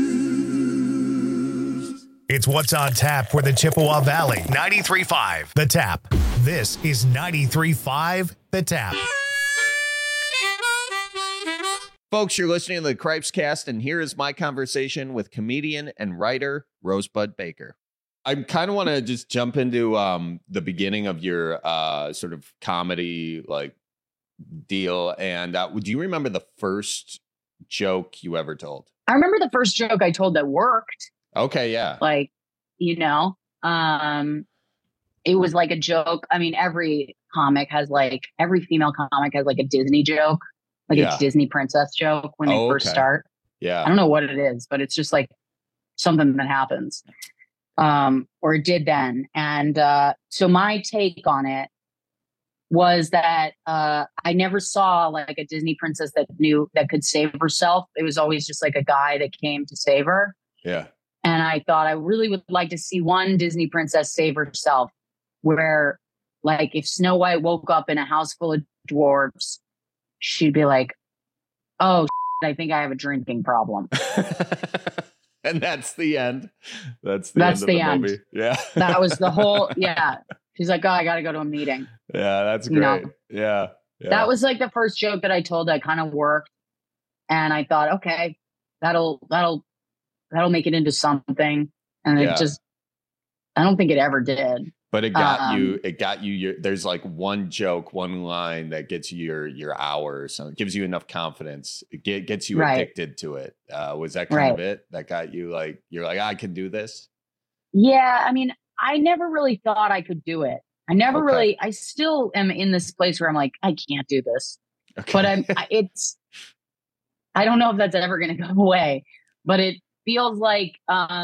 Speaker 8: It's What's on Tap for the Chippewa Valley. 93.5 The Tap. This is 93.5 The Tap.
Speaker 16: Folks, you're listening to the Cripes Cast, and here is my conversation with comedian and writer Rosebud Baker. I kind of want to just jump into the beginning of your sort of comedy deal. And would you remember the first joke you ever told?
Speaker 34: I remember the first joke I told that worked.
Speaker 16: Okay, yeah.
Speaker 1: it was like a joke. I mean, every female comic has like a Disney joke, like a Disney princess joke when they first start.
Speaker 16: Yeah.
Speaker 1: I don't know what it is, but it's just like something that happens. Or it did then. And so my take on it was that I never saw like a Disney princess that could save herself. It was always just like a guy that came to save her.
Speaker 16: Yeah.
Speaker 1: And I thought I really would like to see one Disney princess save herself, where like if Snow White woke up in a house full of dwarves, she'd be like, oh, I think I have a drinking problem.
Speaker 16: And that's the end. That's
Speaker 1: the end.
Speaker 16: movie. Yeah.
Speaker 1: That was the whole, yeah. She's like, oh, I got to go to a meeting.
Speaker 16: Yeah, that's great. Yeah.
Speaker 1: That was like the first joke that I told that kind of worked. And I thought, okay, that'll make it into something. And it just, I don't think it ever did.
Speaker 16: But it got you. There's like one joke, one line that gets you your hour or something. It gives you enough confidence. It gets you addicted to it. Was that kind of it that got you like, you're like, I can do this? Yeah. I mean, I never really thought I could do it. I still am in this place where I'm like, I can't do this. Okay. But I don't know if that's ever going to go away, but it feels like,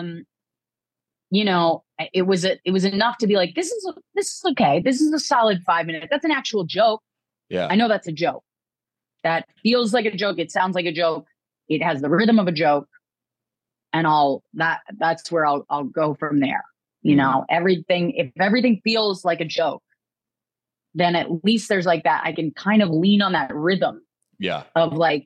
Speaker 16: you know, it was enough to be like, this is okay. This is a solid 5 minutes. That's an actual joke. Yeah. I know that's a joke. That feels like a joke. It sounds like a joke. It has the rhythm of a joke. And that's where I'll go from there. You know, if everything feels like a joke, then at least there's like that. I can kind of lean on that rhythm. Yeah. Of like,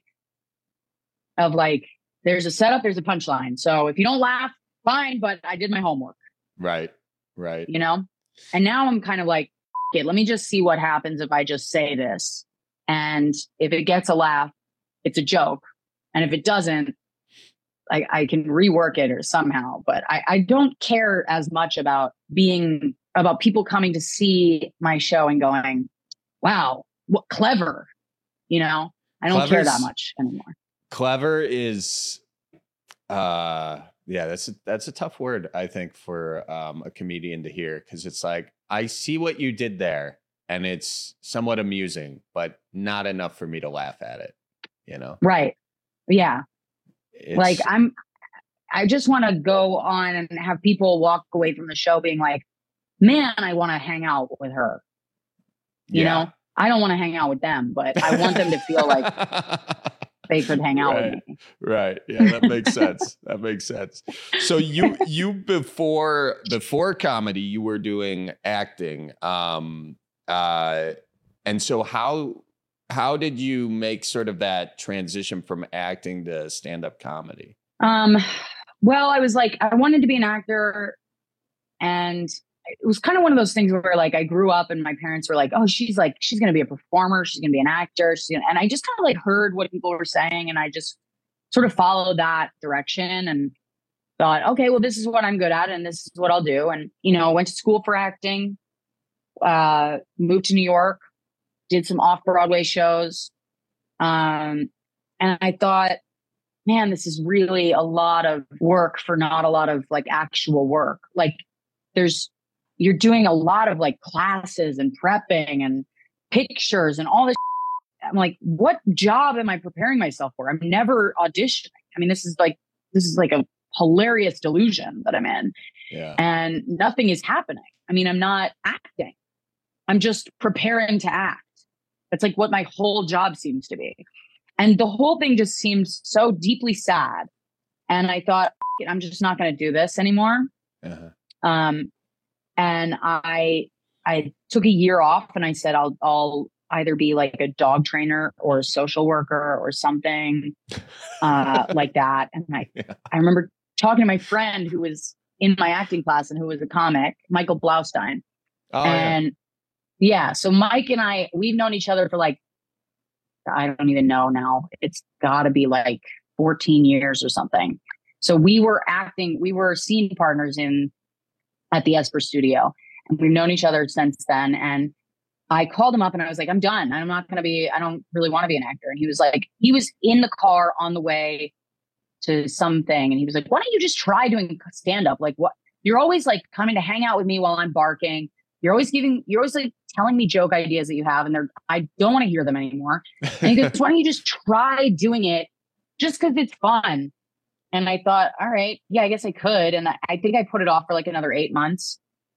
Speaker 16: there's a setup, there's a punchline. So if you don't laugh, fine, but I did my homework. Right. You know? And now I'm kind of like, okay, let me just see what happens if I just say this. And if it gets a laugh, it's a joke. And if it doesn't, I can rework it or somehow. But I don't care as much about people coming to see my show and going, wow, what clever. You know, I don't care that much anymore. Clever is that's a tough word, I think, for a comedian to hear, because it's like, I see what you did there and it's somewhat amusing, but not enough for me to laugh at it, you know? Right. Yeah. Like I just want to go on and have people walk away from the show being like, man, I want to hang out with her. You know, I don't want to hang out with them, but I want them to feel like they could hang out with me. Right. Yeah, that makes sense. That makes sense. So you before comedy, you were doing acting. And so how did you make sort of that transition from acting to stand-up comedy? Well, I was like, I wanted to be an actor, and it was kind of one of those things where like I grew up and my parents were like, oh, she's going to be a performer. She's going to be an actor. And I just kind of like heard what people were saying. And I just sort of followed that direction and thought, okay, well, this is what I'm good at and this is what I'll do. And, you know, went to school for acting, moved to New York, did some off-Broadway shows. And I thought, man, this is really a lot of work for not a lot of like actual work. Like you're doing a lot of like classes and prepping and pictures and all this. I'm like, what job am I preparing myself for? I'm never auditioning. I mean, this is like a hilarious delusion that I'm in. Yeah. And nothing is happening. I mean, I'm not acting. I'm just preparing to act. That's like what my whole job seems to be. And the whole thing just seems so deeply sad. And I thought, I'm just not going to do this anymore. Uh-huh. And I took a year off and I said, I'll either be like a dog trainer or a social worker or something like that. And I remember talking to my friend who was in my acting class and who was a comic, Michael Blaustein. Oh, and yeah, so Mike and we've known each other for like, I don't even know now. It's got to be like 14 years or something. So we were scene partners at the Esper Studio, and we've known each other since then. And I called him up and I was like, I'm done. I don't really want to be an actor. And he was in the car on the way to something. And he was like, why don't you just try doing stand up? Like, what? You're always like coming to hang out with me while I'm barking.
Speaker 1: you're always like telling me joke ideas that you have, and I don't want to hear them anymore. And he goes, why don't you just try doing it just because it's fun? And I thought, all right, yeah, I guess I could. And I think I put it off for like another 8 months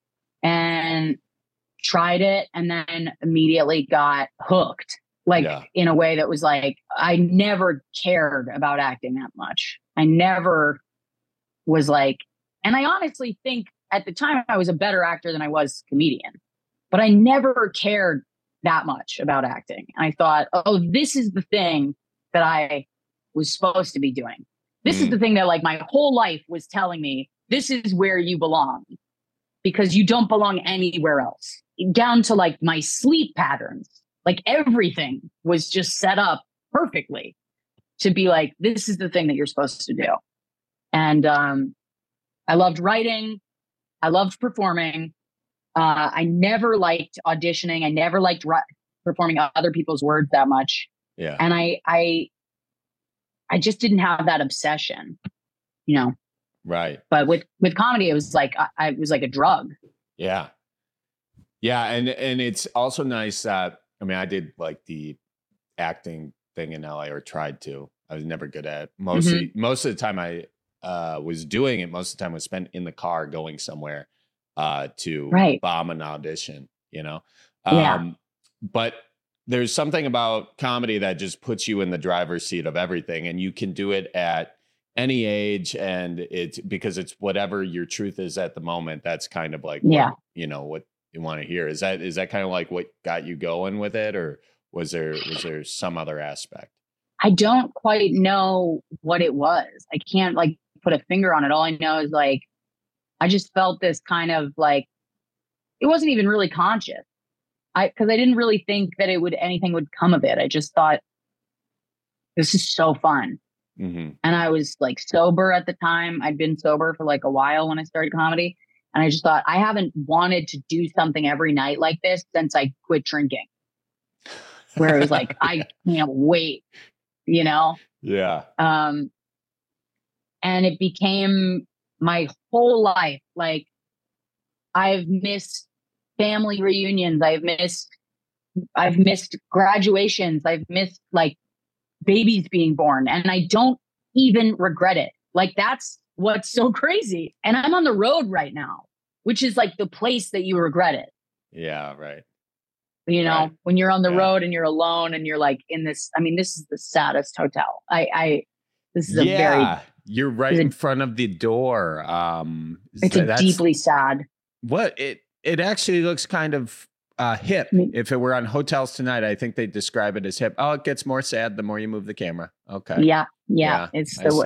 Speaker 1: and tried it, and then immediately got hooked, like in a way that was like, I never cared about acting that much. I never was like, and I honestly think at the time I was a better actor than I was comedian, but I never cared that much about acting. And I thought, oh, this is the thing that I was supposed to be doing. This is the thing that like my whole life was telling me, this is where you belong, because you don't belong anywhere else. Down to like my sleep patterns, like everything was just set up perfectly to be like, this is the thing that you're supposed to do. And I loved writing. I loved performing. I never liked auditioning. I never liked performing other people's words that much.
Speaker 16: Yeah.
Speaker 1: And I just didn't have that obsession, you know?
Speaker 16: Right.
Speaker 1: But with comedy, it was like, I was like a drug.
Speaker 16: Yeah. Yeah. And it's also nice that, I mean, I did like the acting thing in LA, or tried to. I was never good at it. Most of the time I was doing it, most of the time was spent in the car going somewhere to bomb an audition, you know? But there's something about comedy that just puts you in the driver's seat of everything, and you can do it at any age, and it's because it's whatever your truth is at the moment. That's kind of like, what, you know, what you want to hear. Is that kind of like what got you going with it, or was there some other aspect?
Speaker 1: I don't quite know what it was. I can't like put a finger on it. All I know is like, I just felt this kind of like, it wasn't even really conscious. Because I didn't really think that anything would come of it. I just thought, this is so fun. And I was like sober at the time. I'd been sober for like a while when I started comedy. And I just thought, I haven't wanted to do something every night like this since I quit drinking. Where it was like, I can't wait, you know?
Speaker 16: Yeah.
Speaker 1: And it became my whole life. Like, I've missed family reunions. I've missed graduations. I've missed like babies being born, and I don't even regret it. Like, that's what's so crazy. And I'm on the road right now, which is like the place that you regret it.
Speaker 16: Yeah. Right.
Speaker 1: You know, when you're on the road and you're alone and you're like in this, I mean, this is the saddest hotel. This is a very,
Speaker 16: you're right in front of the door.
Speaker 1: It's deeply sad.
Speaker 16: What it actually looks kind of hip. If it were on Hotels Tonight, I think they describe it as hip. Oh, it gets more sad the more you move the camera. Okay.
Speaker 1: Yeah. It's
Speaker 16: that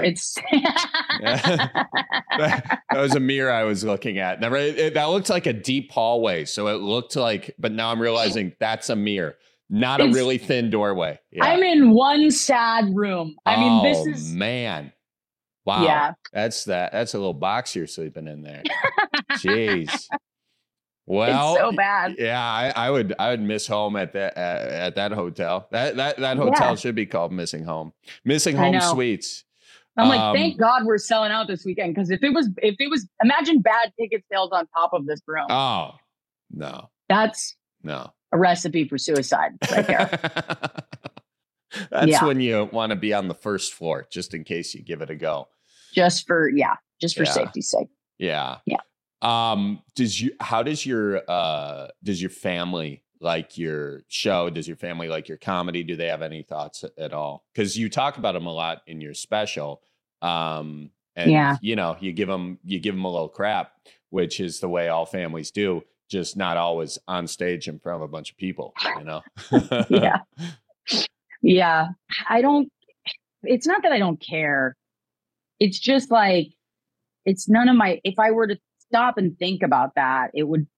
Speaker 16: was a mirror I was looking at. That looked like a deep hallway. So it looked like, but now I'm realizing that's a mirror, not a really thin doorway. Yeah.
Speaker 1: I'm in one sad room. I mean, this is,
Speaker 16: man. Wow.
Speaker 1: Yeah.
Speaker 16: That's a little box you're sleeping in there. Jeez. Well,
Speaker 1: it's so bad.
Speaker 16: Yeah, I would Miss home at that hotel. That hotel should be called Missing Home. Missing Home Suites.
Speaker 1: I'm like, thank God we're selling out this weekend, because if it was imagine bad ticket sales on top of this room.
Speaker 16: Oh no,
Speaker 1: that's a recipe for suicide right there.
Speaker 16: That's when you want to be on the first floor, just in case you give it a go.
Speaker 1: Just for safety's sake.
Speaker 16: Yeah.
Speaker 1: Yeah.
Speaker 16: How does your family like your show? Does your family like your comedy? Do they have any thoughts at all? Because you talk about them a lot in your special. You know, you give them a little crap, which is the way all families do, just not always on stage in front of a bunch of people, you know?
Speaker 1: Yeah. It's not that I don't care. It's just like, it's none of my, if I were to stop and think about that, it would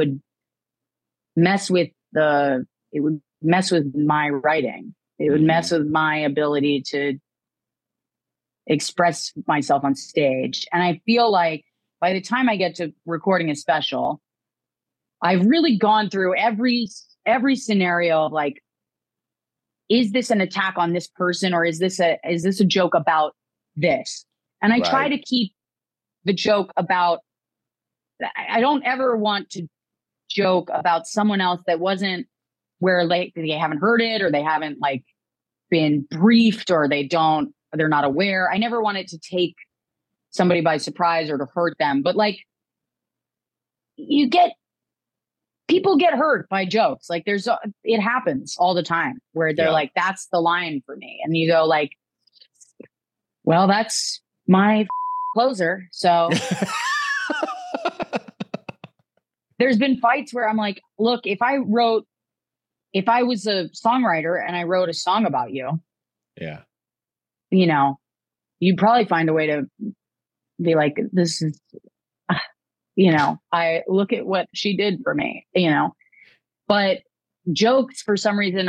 Speaker 1: mess with my writing. It would mess with my ability to express myself on stage. And I feel like by the time I get to recording a special, I've really gone through every scenario of like, is this an attack on this person, or is this a joke about this? And I try to keep the joke about, I don't ever want to joke about someone else that wasn't where like they haven't heard it or they haven't like been briefed or they're not aware. I never wanted to take somebody by surprise or to hurt them, but like people get hurt by jokes. Like it happens all the time where they're like, that's the line for me. And you go like, well, that's my closer. So there's been fights where I'm like, look, if I was a songwriter and I wrote a song about you, you know, you'd probably find a way to be like, this is, you know, I look at what she did for me, you know, but jokes for some reason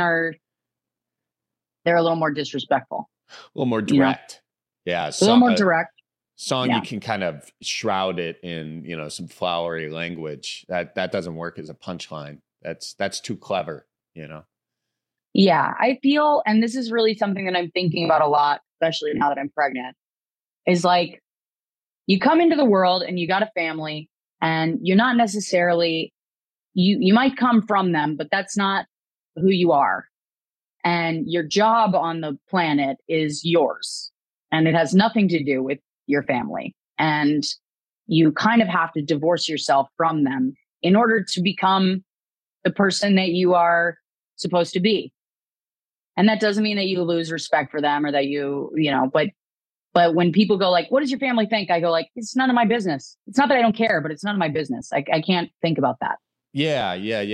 Speaker 1: they're a little more disrespectful,
Speaker 16: a little more direct. You know? Yeah.
Speaker 1: A little more direct.
Speaker 16: Song, you can kind of shroud it in, you know, some flowery language that doesn't work as a punchline. That's too clever, you know?
Speaker 1: Yeah, I feel, and this is really something that I'm thinking about a lot, especially now that I'm pregnant, is like, you come into the world and you got a family and you're not necessarily, you might come from them, but that's not who you are. And your job on the planet is yours. And it has nothing to do with your family. And you kind of have to divorce yourself from them in order to become the person that you are supposed to be. And that doesn't mean that you lose respect for them or that you know, but when people go like, what does your family think? I go like, it's none of my business. It's not that I don't care, but it's none of my business. I can't think about that. Yeah.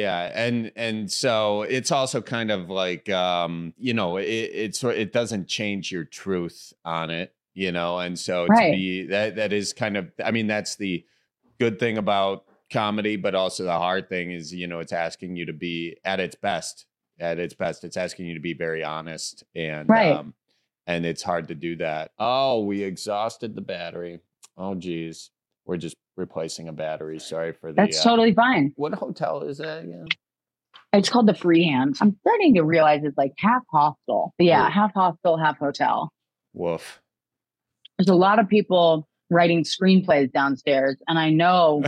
Speaker 16: And so it's also kind of like, you know, it doesn't change your truth on it, you know? And so to be, that is kind of, I mean, that's the good thing about comedy, but also the hard thing is, you know, it's asking you to be at its best. It's asking you to be very honest and, and it's hard to do that. Oh, we exhausted the battery. Oh, geez. We're just replacing a battery. Sorry for the...
Speaker 1: That's totally fine.
Speaker 16: What hotel is that again?
Speaker 1: It's called the Freehand. I'm starting to realize it's like half hostel. But yeah, half hostel, half hotel.
Speaker 16: Woof.
Speaker 1: There's a lot of people writing screenplays downstairs. And I know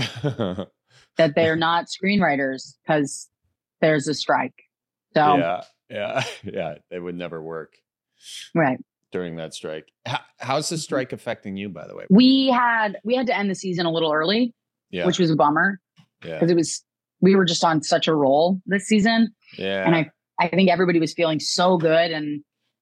Speaker 1: that they're not screenwriters because there's a strike. So
Speaker 16: yeah. They would never work.
Speaker 1: Right.
Speaker 16: During that strike. How's the strike affecting you, by the way?
Speaker 1: We had to end the season a little early, which was a bummer. Yeah. Because we were just on such a roll this season. Yeah. And I think everybody was feeling so good and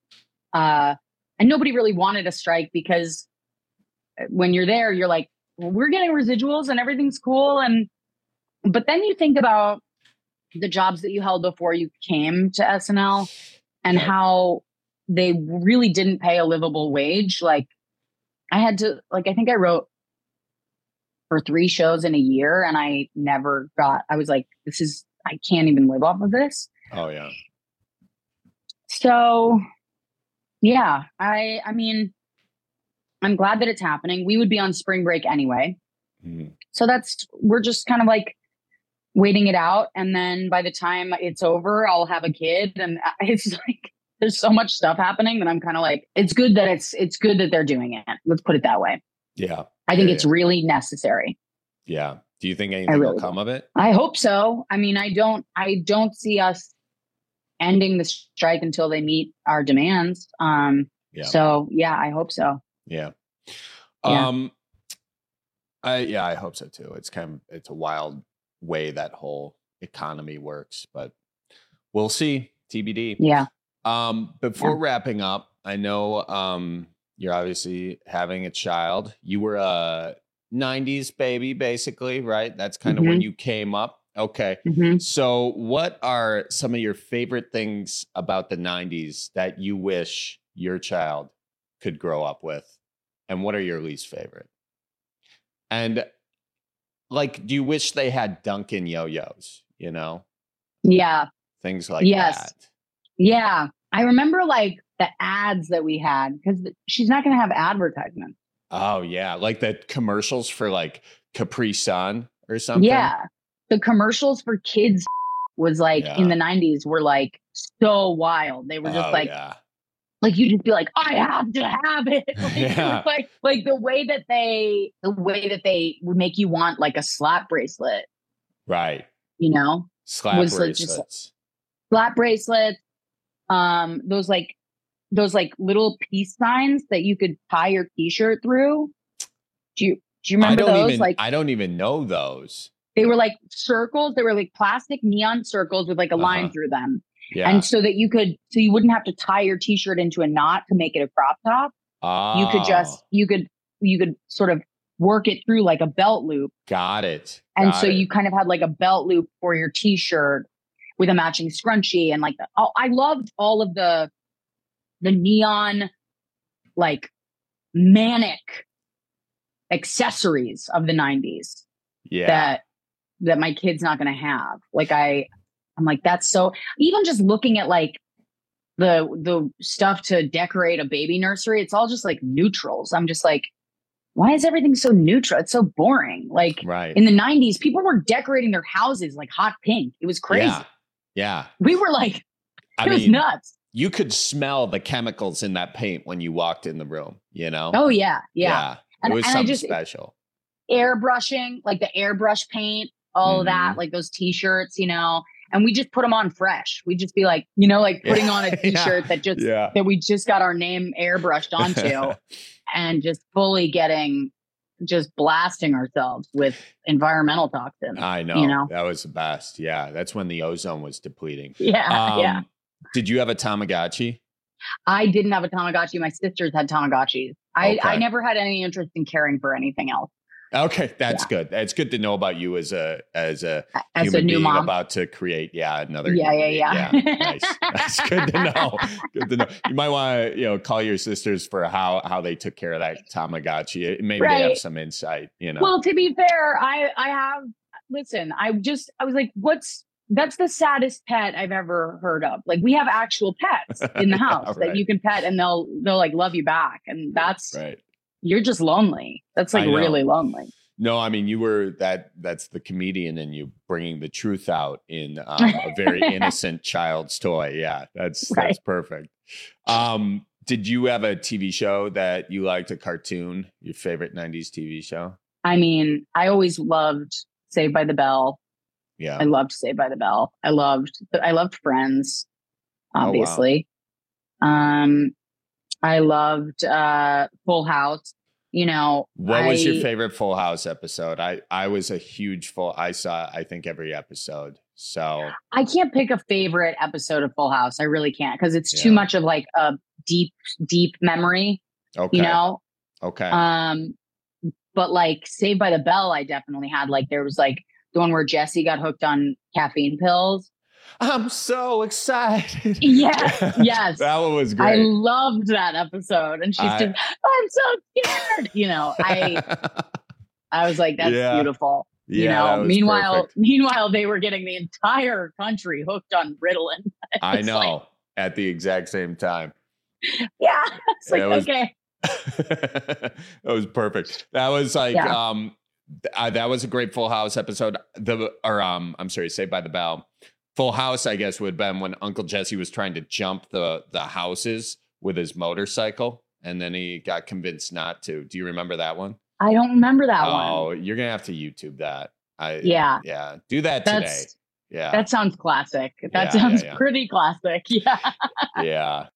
Speaker 1: nobody really wanted a strike because when you're there, you're like, well, we're getting residuals and everything's cool. But then you think about the jobs that you held before you came to SNL and how they really didn't pay a livable wage. Like I had to, like, I think I wrote for 3 shows in a year and I was like, I can't even live off of this.
Speaker 16: Oh yeah.
Speaker 1: So yeah, I mean, I'm glad that it's happening. We would be on spring break anyway. Mm. So we're just kind of like waiting it out. And then by the time it's over, I'll have a kid and it's like, there's so much stuff happening that I'm kind of like, it's good that they're doing it. Let's put it that way.
Speaker 16: Yeah.
Speaker 1: I think it's really necessary.
Speaker 16: Yeah. Do you think anything will come of it?
Speaker 1: I hope so. I mean, I don't see us ending the strike until they meet our demands. So yeah, I hope so.
Speaker 16: Yeah. I hope so too. It's a wild way that whole economy works, but we'll see. TBD.
Speaker 1: Yeah.
Speaker 16: Before wrapping up, I know you're obviously having a child. You were a 90s baby, basically, right? That's kind of when you came up. Okay. Mm-hmm. So what are some of your favorite things about the 90s that you wish your child could grow up with? And what are your least favorite? And like, do you wish they had Dunkin' yo-yos, you know?
Speaker 1: Yeah.
Speaker 16: Things like that.
Speaker 1: Yeah. I remember like the ads that we had because she's not going to have advertisements.
Speaker 16: Oh yeah. Like the commercials for like Capri Sun or something.
Speaker 1: Yeah. The commercials for kids was like in the 90s were like so wild. They were just like you just be like, I have to have it. Like the way that they would make you want like a slap bracelet.
Speaker 16: Right.
Speaker 1: you know,
Speaker 16: slap
Speaker 1: was like
Speaker 16: bracelets.
Speaker 1: just slap bracelets. Those little peace signs that you could tie your t-shirt through. Do you remember those?
Speaker 16: I don't even know those.
Speaker 1: They were like circles. They were like plastic neon circles with like a line through them.
Speaker 16: Yeah.
Speaker 1: And so that you wouldn't have to tie your t-shirt into a knot to make it a crop top. You could sort of work it through like a belt loop.
Speaker 16: Got it.
Speaker 1: And so you kind of had like a belt loop for your t-shirt with a matching scrunchie and like I loved all of the neon, like manic accessories of the 90s.
Speaker 16: Yeah.
Speaker 1: That my kid's not going to have. Like I'm like, that's so, even just looking at like the stuff to decorate a baby nursery, it's all just like neutrals. I'm just like, why is everything so neutral? It's so boring. Like in the 90s, people were decorating their houses like hot pink. It was crazy.
Speaker 16: Yeah.
Speaker 1: We were like, it was nuts.
Speaker 16: You could smell the chemicals in that paint when you walked in the room, you know?
Speaker 1: Oh, yeah.
Speaker 16: It was something special.
Speaker 1: Airbrushing, like the airbrush paint, all of that, like those t-shirts, you know, and we just put them on fresh. We'd just be like, you know, like putting on a t-shirt that we just got our name airbrushed onto and just fully blasting ourselves with environmental toxins.
Speaker 16: I know.
Speaker 1: You know?
Speaker 16: That was the best. Yeah. That's when the ozone was depleting.
Speaker 1: Yeah.
Speaker 16: Did you have a Tamagotchi?
Speaker 1: I didn't have a Tamagotchi. My sisters had Tamagotchis. I never had any interest in caring for anything else.
Speaker 16: Okay, that's good. It's good to know about you as a human
Speaker 1: new
Speaker 16: being
Speaker 1: mom
Speaker 16: about to create another.
Speaker 1: Yeah.
Speaker 16: Nice. That's good to know. Good to know. You might want to call your sisters for how they took care of that Tamagotchi. Maybe they have some insight. You know.
Speaker 1: Well, to be fair, I have. Listen, I was like, that's the saddest pet I've ever heard of. Like we have actual pets in the house that you can pet and they'll like love you back, and that's
Speaker 16: right.
Speaker 1: You're just lonely. That's like really lonely.
Speaker 16: No, I mean, you were that's the comedian in you bringing the truth out in a very innocent child's toy. Yeah, that's perfect. Did you have a TV show that you liked, a cartoon, your favorite 90s TV show?
Speaker 1: I mean, I always loved Saved by the Bell.
Speaker 16: Yeah.
Speaker 1: I loved Saved by the Bell. I loved Friends, obviously. Oh, wow. I loved Full House. You know,
Speaker 16: what was your favorite Full House episode? I was a huge I saw, I think, every episode. So
Speaker 1: I can't pick a favorite episode of Full House. I really can't, because it's too much of like a deep memory.
Speaker 16: Okay.
Speaker 1: You know?
Speaker 16: Okay.
Speaker 1: But like Saved by the Bell, I definitely had like, there was like the one where Jesse got hooked on caffeine pills.
Speaker 16: I'm so excited.
Speaker 1: Yeah. Yes.
Speaker 16: That one was great.
Speaker 1: I loved that episode. And she's just, I'm so scared. You know, I was like, that's beautiful.
Speaker 16: Yeah,
Speaker 1: you know, meanwhile, they were getting the entire country hooked on Ritalin.
Speaker 16: I know, at the exact same time.
Speaker 1: Yeah. It's like, okay.
Speaker 16: That was perfect. That was like, that was a great Full House episode. I'm sorry, Saved by the Bell. Full House, I guess, would have been when Uncle Jesse was trying to jump the houses with his motorcycle, and then he got convinced not to. Do you remember that one?
Speaker 1: I don't remember that one.
Speaker 16: Oh, you're going to have to YouTube that.
Speaker 1: Yeah.
Speaker 16: Do that today. Yeah.
Speaker 1: That sounds classic. That sounds pretty classic. Yeah.
Speaker 16: Yeah.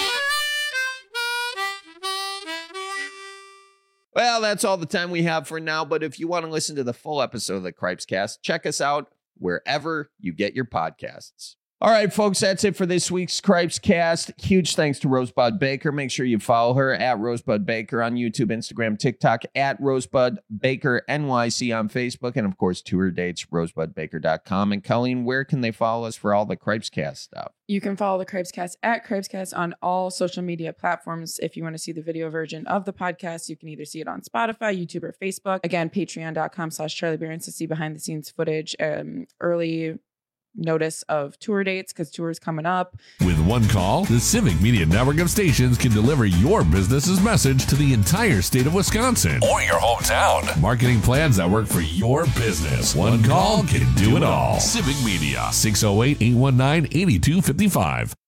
Speaker 16: Well, that's all the time we have for now. But if you want to listen to the full episode of the Cripes Cast, check us out wherever you get your podcasts. All right, folks, that's it for this week's Cripes Cast. Huge thanks to Rosebud Baker. Make sure you follow her at Rosebud Baker on YouTube, Instagram, TikTok, at Rosebud Baker NYC on Facebook, and of course, tour dates, rosebudbaker.com. And Colleen, where can they follow us for all the Cripes Cast stuff?
Speaker 3: You can follow the Cripes Cast at Cripes Cast on all social media platforms. If you want to see the video version of the podcast, you can either see it on Spotify, YouTube, or Facebook. Again, patreon.com/Charlie Behrens to see behind the scenes footage, early notice of tour dates, because tours coming up.
Speaker 4: With one call, the Civic Media Network of stations can deliver your business's message to the entire state of Wisconsin or your hometown. Marketing plans that work for your business. One call can do it all. Civic Media, 608-819-8255.